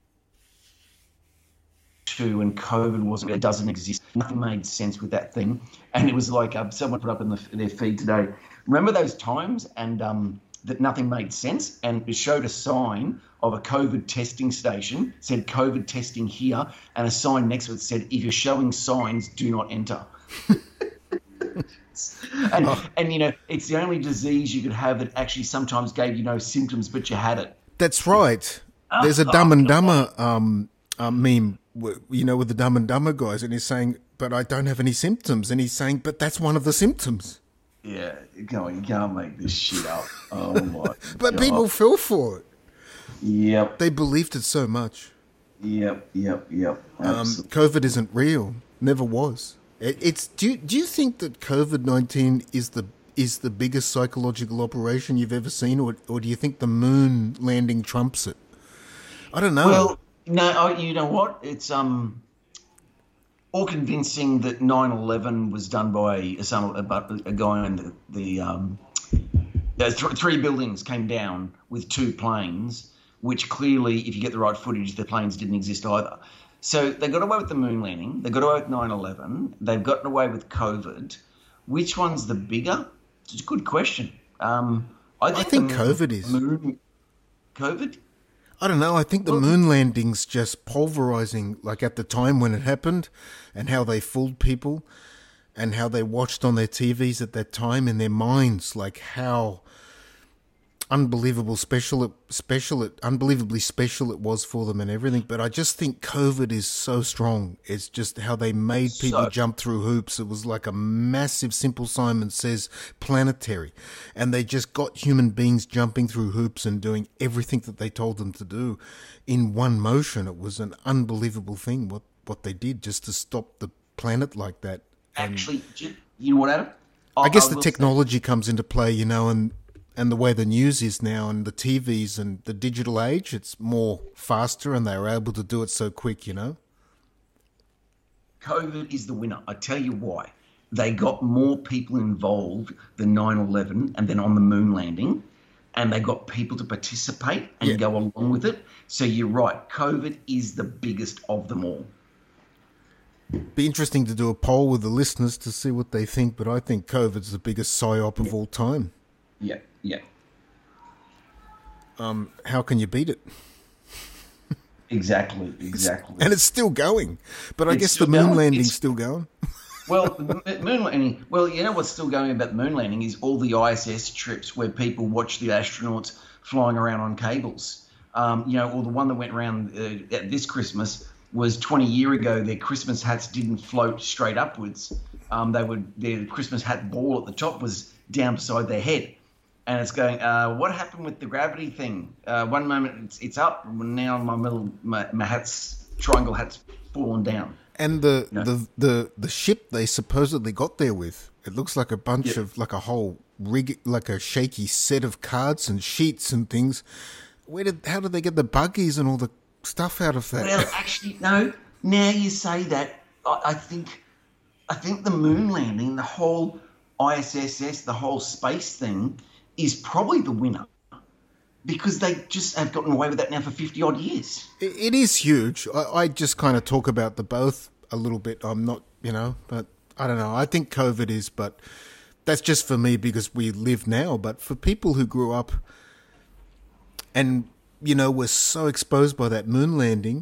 too, and COVID wasn't, it doesn't exist. Nothing made sense with that thing. And it was like um, someone put up in the, their feed today, remember those times and um, that nothing made sense? And it showed a sign of a COVID testing station, said COVID testing here, and a sign next to it said, if you're showing signs, do not enter. and, oh. and, you know, it's the only disease you could have that actually sometimes gave you no symptoms, but you had it. That's right. Oh, There's a Dumb and Dumber um, uh, meme, you know, with the Dumb and Dumber guys, and he's saying, but I don't have any symptoms. And he's saying, but that's one of the symptoms. Yeah, you can't, you can't make this shit up. Oh, my But God. people fell for it. Yep. They believed it so much. Yep, yep, yep. Um, COVID isn't real. Never was. It, it's. Do you, do you think that COVID nineteen is the is the biggest psychological operation you've ever seen, or or do you think the moon landing trumps it? I don't know. Well, no, you know what? It's um, all convincing that nine eleven was done by some a, a guy in the, the um, th- three buildings came down with two planes, which clearly, if you get the right footage, the planes didn't exist either. So they got away with the moon landing. They got away with nine eleven. They've gotten away with COVID. Which one's the bigger? It's a good question. Um, I think, I think the COVID is. Moon, COVID? I don't know. I think the moon landing's just pulverizing, like at the time when it happened, and how they fooled people, and how they watched on their T Vs at that time in their minds, like how unbelievable special, it, special, it, unbelievably special it was for them and everything. But I just think COVID is so strong. It's just how they made people So- jump through hoops. It was like a massive, Simple Simon Says planetary. And they just got human beings jumping through hoops and doing everything that they told them to do in one motion. It was an unbelievable thing what, what they did just to stop the planet like that. And Actually, ju- you know what, Adam? I guess the will say- technology comes into play, you know, and and the way the news is now and the T Vs and the digital age, it's more faster and they're able to do it so quick, you know. COVID is the winner. I tell you why. They got more people involved than nine eleven and then on the moon landing, and they got people to participate and Yeah. go along with it. So you're right. COVID is the biggest of them all. Be interesting to do a poll with the listeners to see what they think, but I think COVID's the biggest psyop of all time. Yeah, yeah. Um, how can you beat it? Exactly, exactly. And it's still going. But I It's guess the still moon going. landing's It's- still going. Well, the m- moon landing. Well, you know what's still going about the moon landing is all the I S S trips where people watch the astronauts flying around on cables. Um, you know, or the one that went around uh, at this Christmas was twenty year ago. Their Christmas hats didn't float straight upwards. Um, they would their Christmas hat ball at the top was down beside their head, and it's going. Uh, what happened with the gravity thing? Uh, one moment it's, it's up, and now my middle my, my hat's triangle hat's fallen down. And the, No. the, the, the ship they supposedly got there with, it looks like a bunch Yeah. of, like a whole rig, like a shaky set of cards and sheets and things. Where did, how did they get the buggies and all the stuff out of that? Well, actually, no. Now you say that, I, I think, I think the moon landing, the whole I S S, the whole space thing, is probably the winner, because they just have gotten away with that now for fifty odd years. It, it is huge. I, I just kind of talk about the both a little bit. I'm not, you know, but I don't know. I think COVID is, but that's just for me because we live now. But for people who grew up and, you know, were so exposed by that moon landing,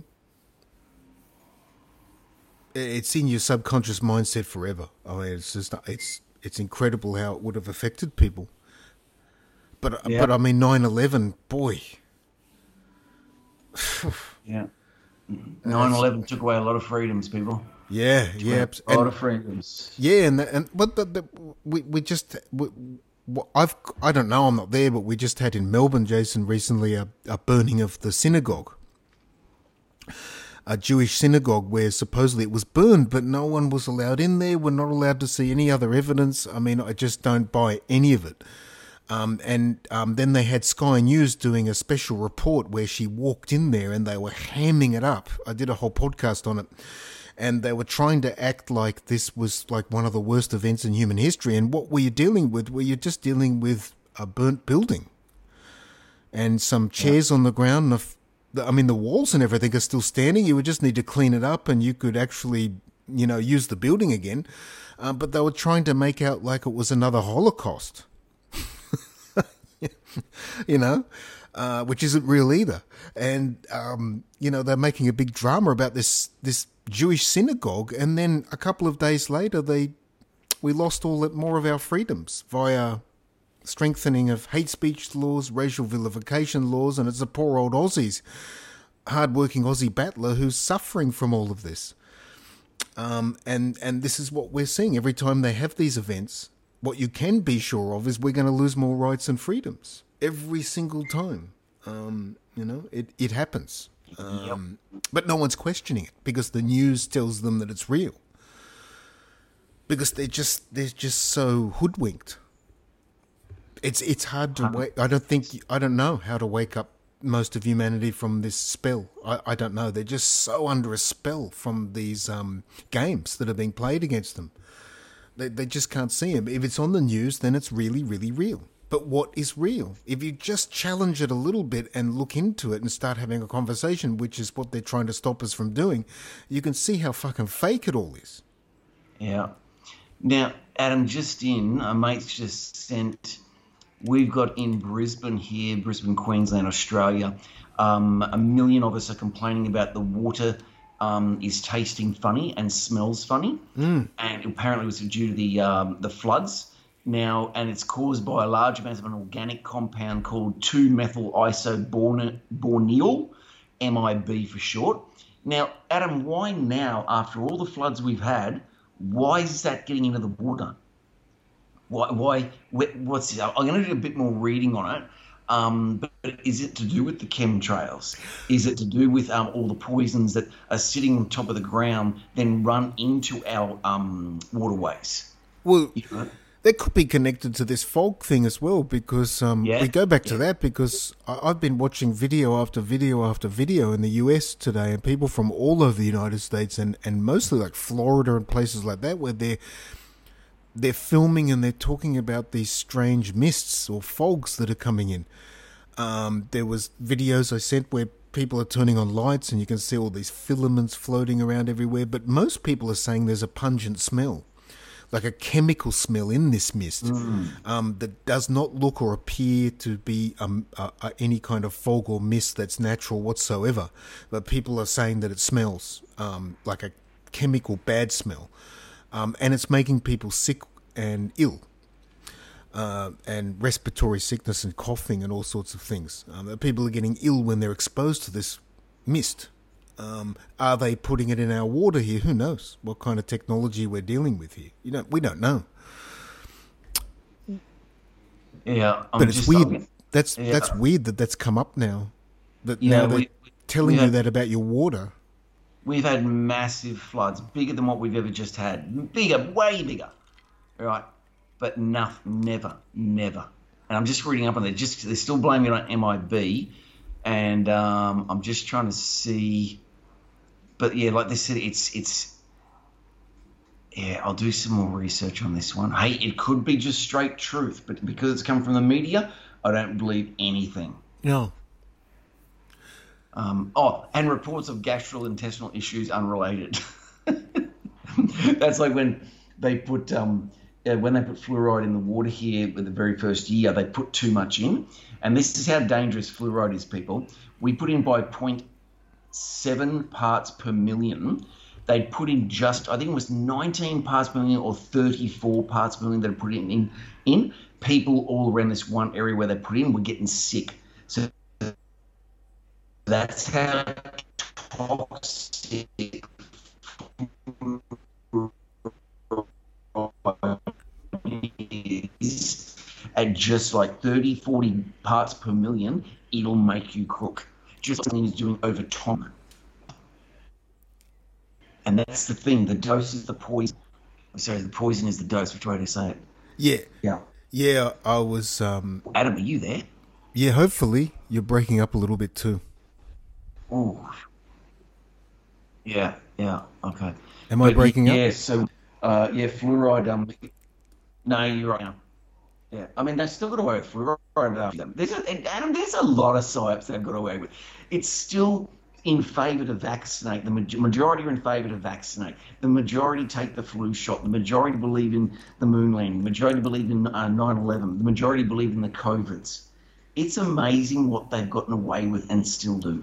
it's in your subconscious mindset forever. I mean, it's just, it's, it's incredible how it would have affected people. But, Yeah. but I mean, nine eleven, boy. Yeah. nine eleven took away a lot of freedoms, people. Yeah, yeah, abs- A lot and, of freedoms. yeah, and that, and but the, the, we we just we, well, I've I don't know, I'm not there, but we just had in Melbourne, Jason, recently a, a burning of the synagogue, a Jewish synagogue where supposedly it was burned, but no one was allowed in there. We're not allowed to see any other evidence. I mean, I just don't buy any of it. Um, and um, then they had Sky News doing a special report where she walked in there and they were hamming it up. I did a whole podcast on it. And they were trying to act like this was like one of the worst events in human history. And what were you dealing with? Well, you're just dealing with a burnt building and some chairs on the ground. And a f- the, I mean, the walls and everything are still standing. You would just need to clean it up and you could actually, you know, use the building again. Uh, but they were trying to make out like it was another Holocaust. You know, uh, which isn't real either. And, um, you know, they're making a big drama about this, this Jewish synagogue. And then a couple of days later, they, we lost all that more of our freedoms via strengthening of hate speech laws, racial vilification laws. And it's the poor old Aussies, hardworking Aussie battler who's suffering from all of this. Um, and, and this is what we're seeing every time they have these events. What you can be sure of is we're going to lose more rights and freedoms every single time. Um, you know, it, it happens. Um, but no one's questioning it because the news tells them that it's real. Because they're just they're just so hoodwinked. It's it's hard to wake. I don't think I don't know how to wake up most of humanity from this spell. I, I don't know. They're just so under a spell from these um, games that are being played against them. They they just can't see them. If it's on the news, then it's really, really real. But what is real? If you just challenge it a little bit and look into it and start having a conversation, which is what they're trying to stop us from doing, you can see how fucking fake it all is. Yeah. Now, Adam, just in, a mate's just sent, we've got in Brisbane here, Brisbane, Queensland, Australia, um, a million of us are complaining about the water um, is tasting funny and smells funny. Mm. And apparently it was due to the um, the floods. Now, and it's caused by a large amount of an organic compound called two methyl isobornyl, M I B for short. Now, Adam, why now, after all the floods we've had, why is that getting into the water? Why? Why? What's this? I'm going to do a bit more reading on it. Um, but is it to do with the chemtrails? Is it to do with um, all the poisons that are sitting on top of the ground, then run into our um, waterways? Well, you know? That could be connected to this fog thing as well, because um, yeah. we go back to yeah. that because I, I've been watching video after video after video in the U S today, and people from all over the United States and, and mostly like Florida and places like that, where they're they're filming and they're talking about these strange mists or fogs that are coming in. Um, there was videos I sent where people are turning on lights and you can see all these filaments floating around everywhere, but most people are saying there's a pungent smell, like a chemical smell in this mist, mm. um, that does not look or appear to be um, uh, uh, any kind of fog or mist that's natural whatsoever. But people are saying that it smells um, like a chemical bad smell, um, and it's making people sick and ill, uh, and respiratory sickness and coughing and all sorts of things. Um, people are getting ill when they're exposed to this mist. Um, are they putting it in our water here? Who knows what kind of technology we're dealing with here? You know, we don't know. Yeah, I'm but it's just, weird. I'm, that's yeah. that's weird that that's come up now. That yeah, now they're we, telling we you have, that about your water. We've had massive floods, bigger than what we've ever just had. Bigger, way bigger. Right, but nothing, never, never. And I'm just reading up on it. Just they're still blaming it on M I B, and um, I'm just trying to see. But yeah, like they said, it's it's. Yeah, I'll do some more research on this one. Hey, it could be just straight truth, but because it's come from the media, I don't believe anything. No. Um, oh, and reports of gastrointestinal issues unrelated. That's like when they put um, uh, when they put fluoride in the water here with the very first year, they put too much in, and this is how dangerous fluoride is, people. We put in by zero point seven parts per million. They put in just, I think it was nineteen parts per million or thirty-four parts per million that are put in, in. in. People all around this one area where they put in were getting sick. So that's how toxic is. At just like thirty, forty parts per million, it'll make you crook. Just like he's doing over time. And that's the thing. The dose is the poison. Sorry, the poison is the dose. Which way to say it? Yeah. Yeah. Yeah, I was... Um, Adam, are you there? Yeah, hopefully. You're breaking up a little bit too. Oh. Yeah, yeah, okay. Am I but breaking yeah, up? Yeah, so, uh, yeah, fluoride... Um, no, you're right now. Yeah, I mean, they've still got away with fluoride after them. There's a, and Adam, there's a lot of psyops they've got away with. It's still... in favour to vaccinate. The majority are in favour to vaccinate. The majority take the flu shot. The majority believe in the moon landing. The majority believe in uh, nine eleven. The majority believe in the COVIDs. It's amazing what they've gotten away with and still do.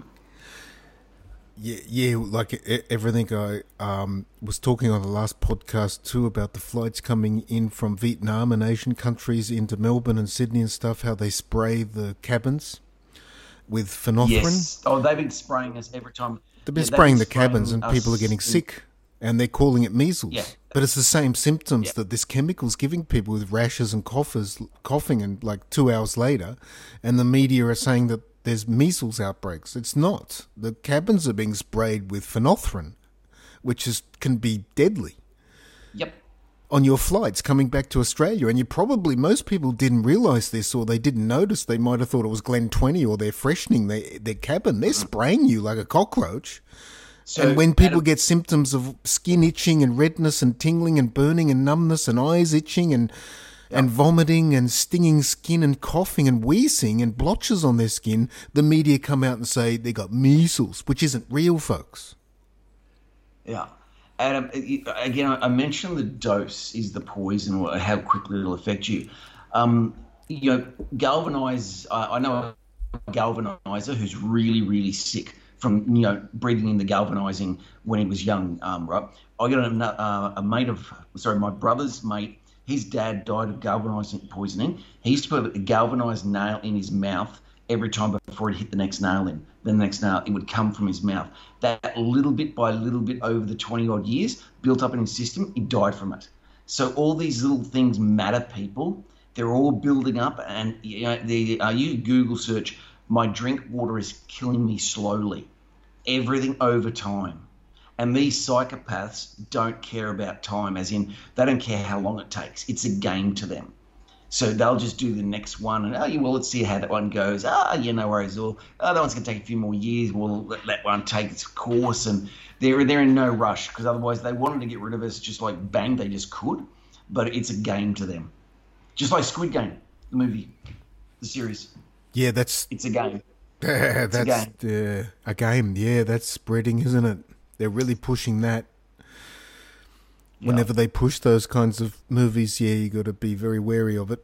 Yeah, yeah, like everything I um, was talking on the last podcast too about the flights coming in from Vietnam and Asian countries into Melbourne and Sydney and stuff, how they spray the cabins with phenolphrin. Yes. Oh, they've been spraying us every time. They've been yeah, spraying they've been the cabins and people are getting in... sick and they're calling it measles. Yeah. But it's the same symptoms yeah. that this chemical's giving people with rashes and coughers, coughing and like two hours later, and the media are saying that there's measles outbreaks. It's not. The cabins are being sprayed with phenolphrin, which is can be deadly. Yep. On your flights coming back to Australia, and you probably, most people didn't realise this or they didn't notice. They might have thought it was Glen twenty or they're freshening their, their cabin. They're spraying you like a cockroach. So, and when people get symptoms of skin itching and redness and tingling and burning and numbness and eyes itching and yep. and vomiting and stinging skin and coughing and wheezing and blotches on their skin, the media come out and say they got measles, which isn't real, folks. Yeah. Adam, again, I mentioned the dose is the poison or how quickly it'll affect you. Um, you know, galvanize, uh, I know a galvanizer who's really, really sick from, you know, breathing in the galvanizing when he was young, um, right? I got a, uh, a mate of, sorry, my brother's mate His dad died of galvanizing poisoning. He used to put a galvanized nail in his mouth every time before he hit the next nail in. Then the next nail, it would come from his mouth. That little bit by little bit over the twenty odd years built up in his system, he died from it. So all these little things matter, people. They're all building up, and you know, the, uh, you Google search, my drink water is killing me slowly. Everything over time. And these psychopaths don't care about time, as in they don't care how long it takes. It's a game to them. So they'll just do the next one, and, oh, yeah, well, let's see how that one goes. Ah, oh, yeah, no worries. Or, oh, that one's going to take a few more years. We'll let that one take its course. And they're, they're in no rush, because otherwise they wanted to get rid of us just like bang, they just could. But it's a game to them. Just like Squid Game, the movie, the series. Yeah, that's... It's a game. Uh, that's a game. Uh, a game. Yeah, that's spreading, isn't it? They're really pushing that. Whenever yep. they push those kinds of movies, yeah, you got to be very wary of it.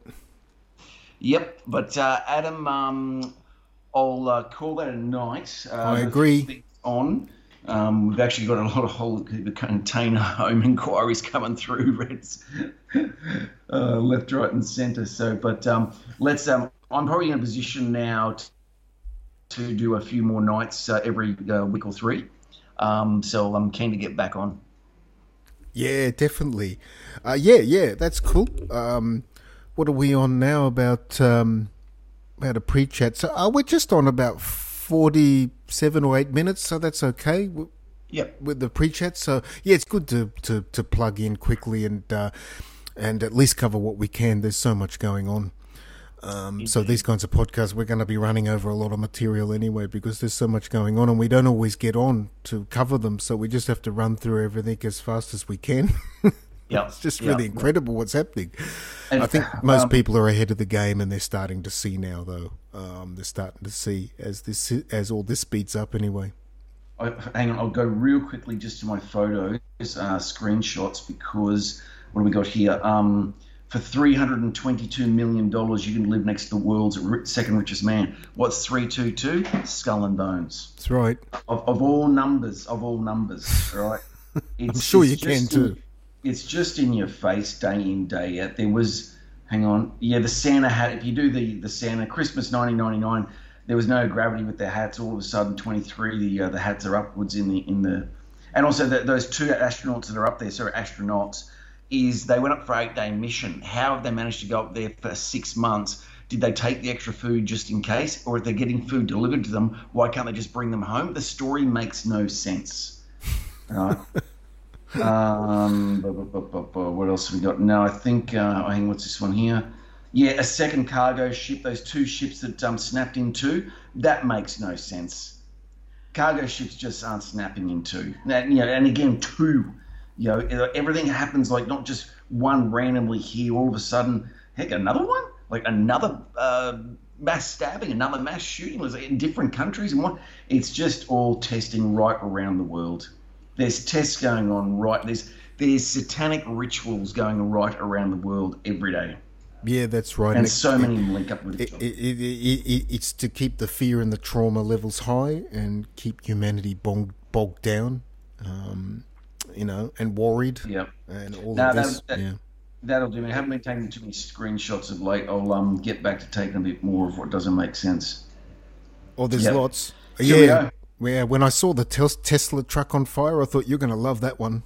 Yep, but uh, Adam, um, I'll uh, call that a night. Uh, I agree. On, um, we've actually got a lot of whole container home inquiries coming through, Reds, uh, left, right, and centre. So, but um, let's. Um, I'm probably in a position now to, to do a few more nights uh, every uh, week or three. Um, so I'm keen to get back on. Yeah, definitely. Uh, yeah, yeah, that's cool. Um, what are we on now? About um, about a pre-chat. So uh, we're just on about forty-seven or eight minutes, so that's okay. Yep. With the pre-chat. So yeah, it's good to, to, to plug in quickly and uh, and at least cover what we can. There's so much going on. Um, so these kinds of podcasts, we're going to be running over a lot of material anyway because there's so much going on and we don't always get on to cover them. So we just have to run through everything as fast as we can. Yeah, it's just yep. really incredible what's happening. And, I think most um, people are ahead of the game and they're starting to see now, though. Um, they're starting to see as this as all this speeds up anyway. I, hang on, I'll go real quickly just to my photos, uh, screenshots, because what do we got here? Um, For three hundred twenty-two million dollars, you can live next to the world's second richest man. What's three two two? Skull and Bones. That's right. Of, of all numbers, of all numbers, right? It's, I'm sure you it's can in, too. It's just in your face day in, day out. There was, hang on, yeah, the Santa hat. If you do the, the Santa, Christmas nineteen ninety-nine, there was no gravity with their hats. All of a sudden, twenty-three, the uh, the hats are upwards in the, in the, and also the, those two astronauts that are up there, sorry, astronauts, is they went up for an eight-day mission. How have they managed to go up there for six months? Did they take the extra food just in case? Or if they're getting food delivered to them, why can't they just bring them home? The story makes no sense. Right? um, bu- bu- bu- bu- bu- what else have we got? No, I think, uh, I think, what's this one here? Yeah, a second cargo ship, those two ships that um, snapped in two, that makes no sense. Cargo ships just aren't snapping in two. Now, you know, and again, two. You know, everything happens like not just one randomly here. All of a sudden, heck, another one, like another uh, mass stabbing, another mass shooting, was in different countries and what. It's just all testing right around the world. There's tests going on right. There's there's satanic rituals going right around the world every day. Yeah, that's right. And, and so it, many link up with each it, other. It, it, it, it, it's to keep the fear and the trauma levels high and keep humanity bogged, bogged down. Um, you know, and worried, yep. and all no, of this. That, yeah. That'll do me. I haven't been taking too many screenshots of late. I'll um get back to taking a bit more of what doesn't make sense. Oh, there's yep. lots. Here yeah, yeah. When I saw the tes- Tesla truck on fire, I thought you're going to love that one.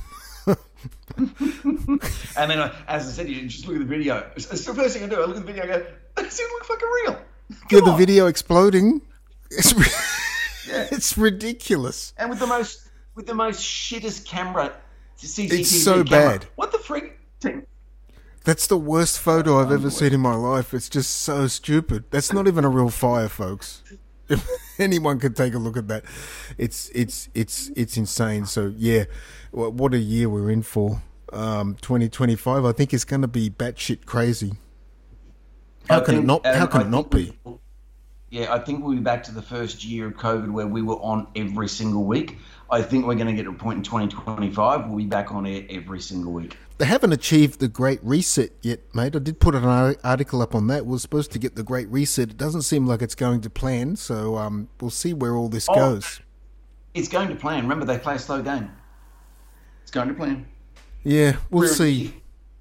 And then, uh, as I said, you just look at the video. It's, it's the first thing I do. I look at the video and go, "Does it look fucking real?" Come yeah, the on. video exploding. It's re- yeah. it's ridiculous. And with the most. With the most shittest camera, C C T V it's so camera. bad. What the freak? That's the worst photo I've ever seen in my life. It's just so stupid. That's not even a real fire, folks. If anyone could take a look at that, it's it's it's it's insane. So yeah, what a year we're in for. Um, twenty twenty-five, I think it's going to be batshit crazy. How I can think, it not? How um, can I it not we, be? Yeah, I think we'll be back to the first year of COVID where we were on every single week. I think we're going to get to a point in twenty twenty-five. We'll be back on air every single week. They haven't achieved the Great Reset yet, mate. I did put an article up on that. We're supposed to get the Great Reset. It doesn't seem like it's going to plan, so um, we'll see where all this oh, goes. It's going to plan. Remember, they play a slow game. It's going to plan. Yeah, we'll We're, see.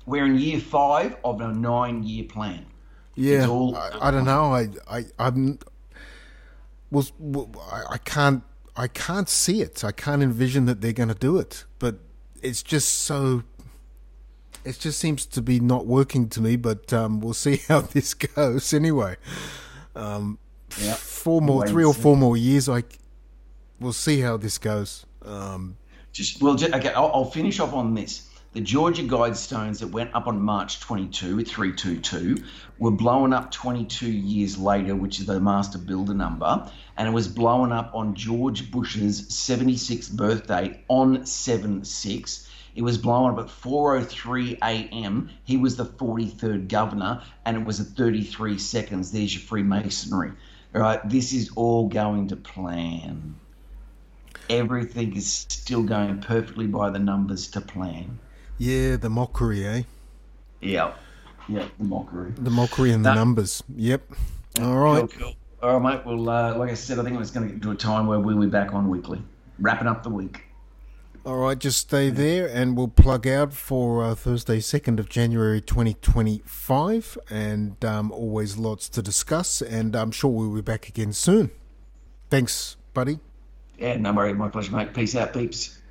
we're in year five of a nine-year plan. Yeah, It's all- I, I don't know. I, I, I'm, was, I I can't, I can't see it. I can't envision that they're going to do it. But it's just so. It just seems to be not working to me. But um, we'll see how this goes. Anyway, um, Yeah. four more, Wait three and or see. four more years. I, we'll see how this goes. Um, Just well, just, okay. I'll, I'll finish off on this. The Georgia Guidestones that went up on March twenty-second at three two two were blown up twenty-two years later, which is the master builder number, and it was blown up on George Bush's seventy-sixth birthday on seven six. It was blown up at four oh three a.m. He was the forty-third governor, and it was at thirty-three seconds. There's your Freemasonry. All right, this is all going to plan. Everything is still going perfectly by the numbers to plan. yeah, the mockery, eh? Yeah. Yeah, the mockery. The mockery and the No. numbers. Yep. All right. Cool, cool. All right, mate. Well, uh, like I said, I think it's going to get to a time where we'll be back on weekly. Wrapping up the week. All right, just stay there and we'll plug out for uh, Thursday, second of January twenty twenty-five. And um, always lots to discuss. And I'm sure we'll be back again soon. Thanks, buddy. Yeah, no worries. My pleasure, mate. Peace out, peeps.